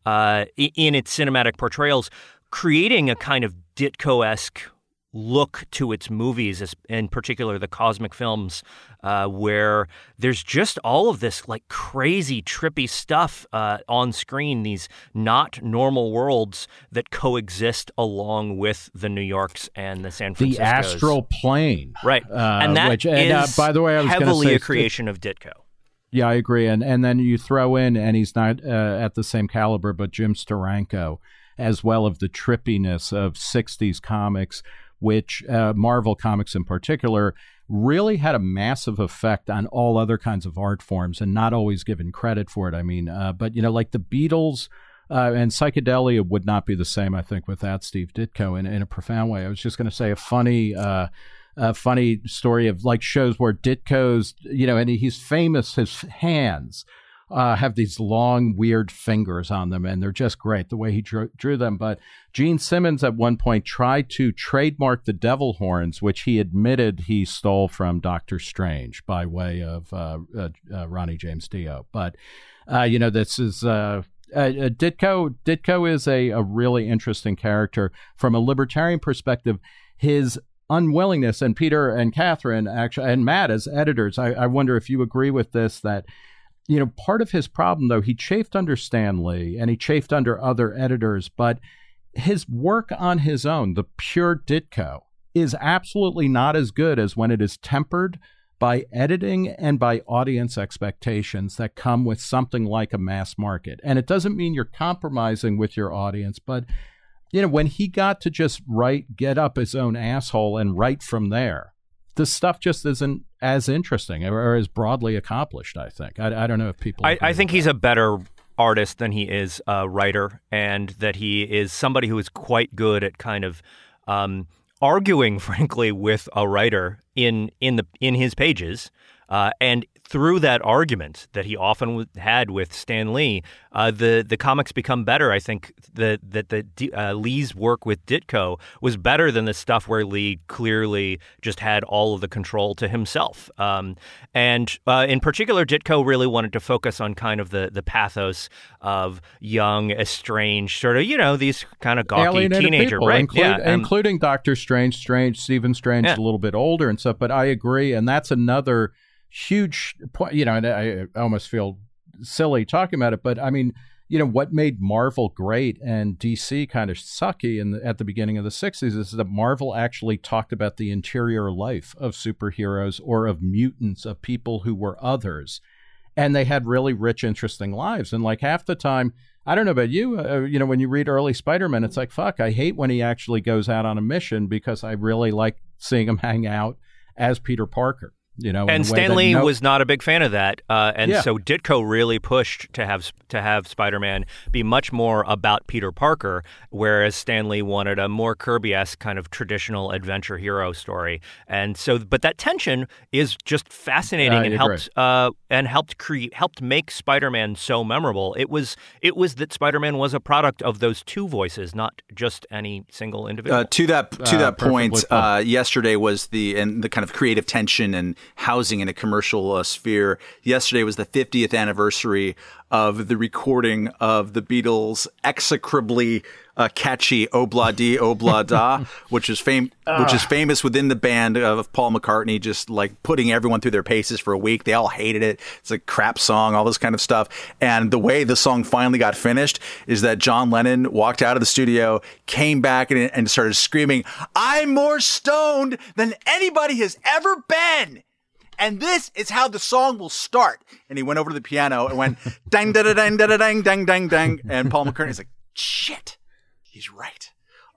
uh, in its cinematic portrayals, creating a kind of Ditko-esque look to its movies, in particular the cosmic films, uh, where there's just all of this like crazy, trippy stuff uh, on screen, these not normal worlds that coexist along with the New Yorks and the San Franciscos. The astral plane. Right. Uh, and that which, and, uh, is by the way, I was heavily say, a creation of Ditko. Yeah, I agree. And and then you throw in, and he's not uh, at the same caliber, but Jim Steranko, as well, of the trippiness of sixties comics, which uh, Marvel Comics in particular really had a massive effect on all other kinds of art forms and not always given credit for it. I mean, uh, but, you know, like the Beatles uh, and psychedelia would not be the same, I think, without Steve Ditko in, in a profound way. I was just going to say a funny... Uh, A funny story of like shows where Ditko's, you know, and he's famous, his hands uh, have these long, weird fingers on them, and they're just great the way he drew, drew them. But Gene Simmons at one point tried to trademark the devil horns, which he admitted he stole from Doctor Strange by way of uh, uh, uh, Ronnie James Dio. But, uh, you know, this is... Uh, Uh, Ditko Ditko is a, a really interesting character from a libertarian perspective. His unwillingness, and Peter and Catherine actually, and Matt as editors, I, I wonder if you agree with this, that, you know, part of his problem, though, he chafed under Stan Lee and he chafed under other editors, but his work on his own, the pure Ditko, is absolutely not as good as when it is tempered by editing and by audience expectations that come with something like a mass market. And it doesn't mean you're compromising with your audience, but, you know, when he got to just write, get up his own asshole and write from there, the stuff just isn't as interesting or, or as broadly accomplished, I think. I, I don't know if people... I, I think he's a better artist than he is a writer, and that he is somebody who is quite good at kind of... Um, arguing, frankly, with a writer in in the in his pages, uh, and through that argument that he often w- had with Stan Lee, uh, the the comics become better. I think that that the uh, Lee's work with Ditko was better than the stuff where Lee clearly just had all of the control to himself. Um, and uh, in particular, Ditko really wanted to focus on kind of the the pathos of young, estranged, sort of, you know, these kind of gawky alienated teenager, people, right? Include, yeah, um, including Doctor Strange, Strange, Stephen Strange, yeah. a little bit older and stuff. But I agree, and that's another huge point. You know, and I, I almost feel silly talking about it, but I mean, you know, what made Marvel great and D C kind of sucky in the, at the beginning of the sixties is that Marvel actually talked about the interior life of superheroes or of mutants, of people who were others, and they had really rich, interesting lives. And like half the time, I don't know about you, uh, you know, when you read early Spider-Man, it's like, fuck, I hate when he actually goes out on a mission because I really like seeing him hang out as Peter Parker. You know, and Stan Lee no- was not a big fan of that, uh, and Yeah. so Ditko really pushed to have to have Spider-Man be much more about Peter Parker, whereas Stan Lee wanted a more Kirby-esque kind of traditional adventure hero story. And so, but that tension is just fascinating I and agree. helped uh, and helped create helped make Spider-Man so memorable. It was it was that Spider-Man was a product of those two voices, not just any single individual. Uh, to that to Uh, that point, perfectly put. uh, yesterday was the and the kind of creative tension and housing in a commercial uh, sphere. Yesterday was the fiftieth anniversary of the recording of the Beatles' execrably uh, catchy "Obla Di Obla Da," which is fam- which is famous within the band of Paul McCartney, just like putting everyone through their paces for a week. They all hated it. It's a crap song, all this kind of stuff. And the way the song finally got finished is that John Lennon walked out of the studio, came back, and, and started screaming, "I'm more stoned than anybody has ever been. And this is how the song will start." And he went over to the piano and went dang da da dang da da dang dang dang dang. And Paul McCartney's like, shit, he's right.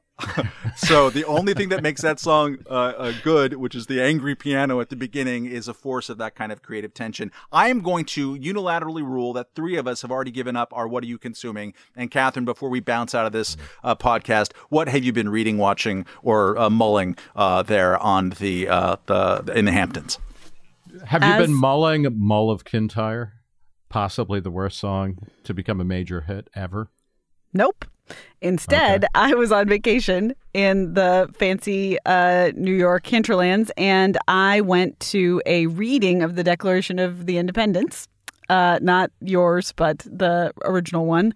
So the only thing that makes that song uh, uh, good, which is the angry piano at the beginning, is a force of that kind of creative tension. I am going to unilaterally rule that three of us have already given up our "What Are You Consuming?" And Catherine, before we bounce out of this uh, podcast, what have you been reading, watching, or uh, mulling uh, there on the uh, the in the Hamptons? Have you As- been mulling Mull of Kintyre? Possibly the worst song to become a major hit ever. Nope. Instead, Okay. I was on vacation in the fancy uh, New York hinterlands, and I went to a reading of the Declaration of the Independence. Uh, not yours, but the original one.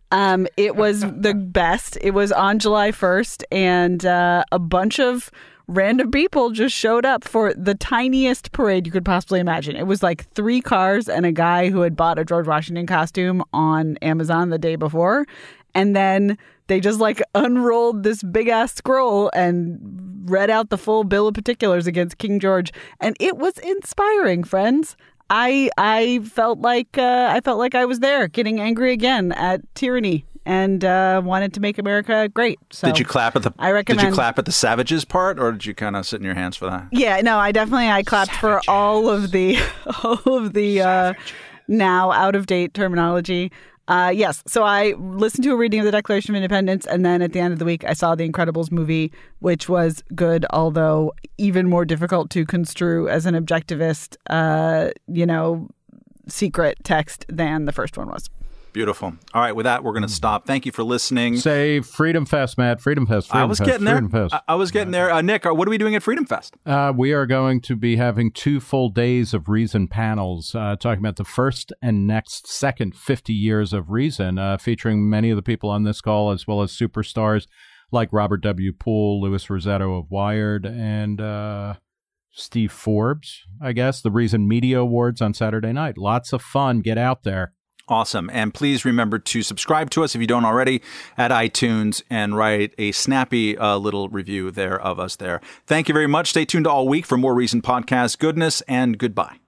Um, it was the best. It was on July first, and uh, a bunch of random people just showed up for the tiniest parade you could possibly imagine. It was like three cars and a guy who had bought a George Washington costume on Amazon the day before. And then they just like unrolled this big ass scroll and read out the full bill of particulars against King George. And it was inspiring, friends. I I felt like uh, I felt like I was there, getting angry again at tyranny, and uh, wanted to make America great. So did you clap at the? I recommend. Did you clap at the savages part, or did you kind of sit in your hands for that? Yeah, no, I definitely I clapped savages. for all of the all of the uh, now out of date terminology. Uh, yes, so I listened to a reading of the Declaration of Independence, and then at the end of the week, I saw the Incredibles movie, which was good, although even more difficult to construe as an objectivist, uh, you know, secret text than the first one was. Beautiful. All right, with that, we're going to stop. Thank you for listening. Say Freedom Fest, Matt. Freedom Fest. Freedom I was Fest, getting there. Freedom Fest. I, I was getting there. Uh, Nick, what are we doing at Freedom Fest? Uh, we are going to be having two full days of Reason panels, uh, talking about the first and next second fifty years of Reason, uh, featuring many of the people on this call, as well as superstars like Robert W. Poole, Louis Rosetto of Wired, and uh, Steve Forbes, I guess. The Reason Media Awards on Saturday night. Lots of fun. Get out there. Awesome. And please remember to subscribe to us if you don't already at iTunes and write a snappy uh, little review there of us there. Thank you very much. Stay tuned all week for more Reason Podcast goodness, and goodbye.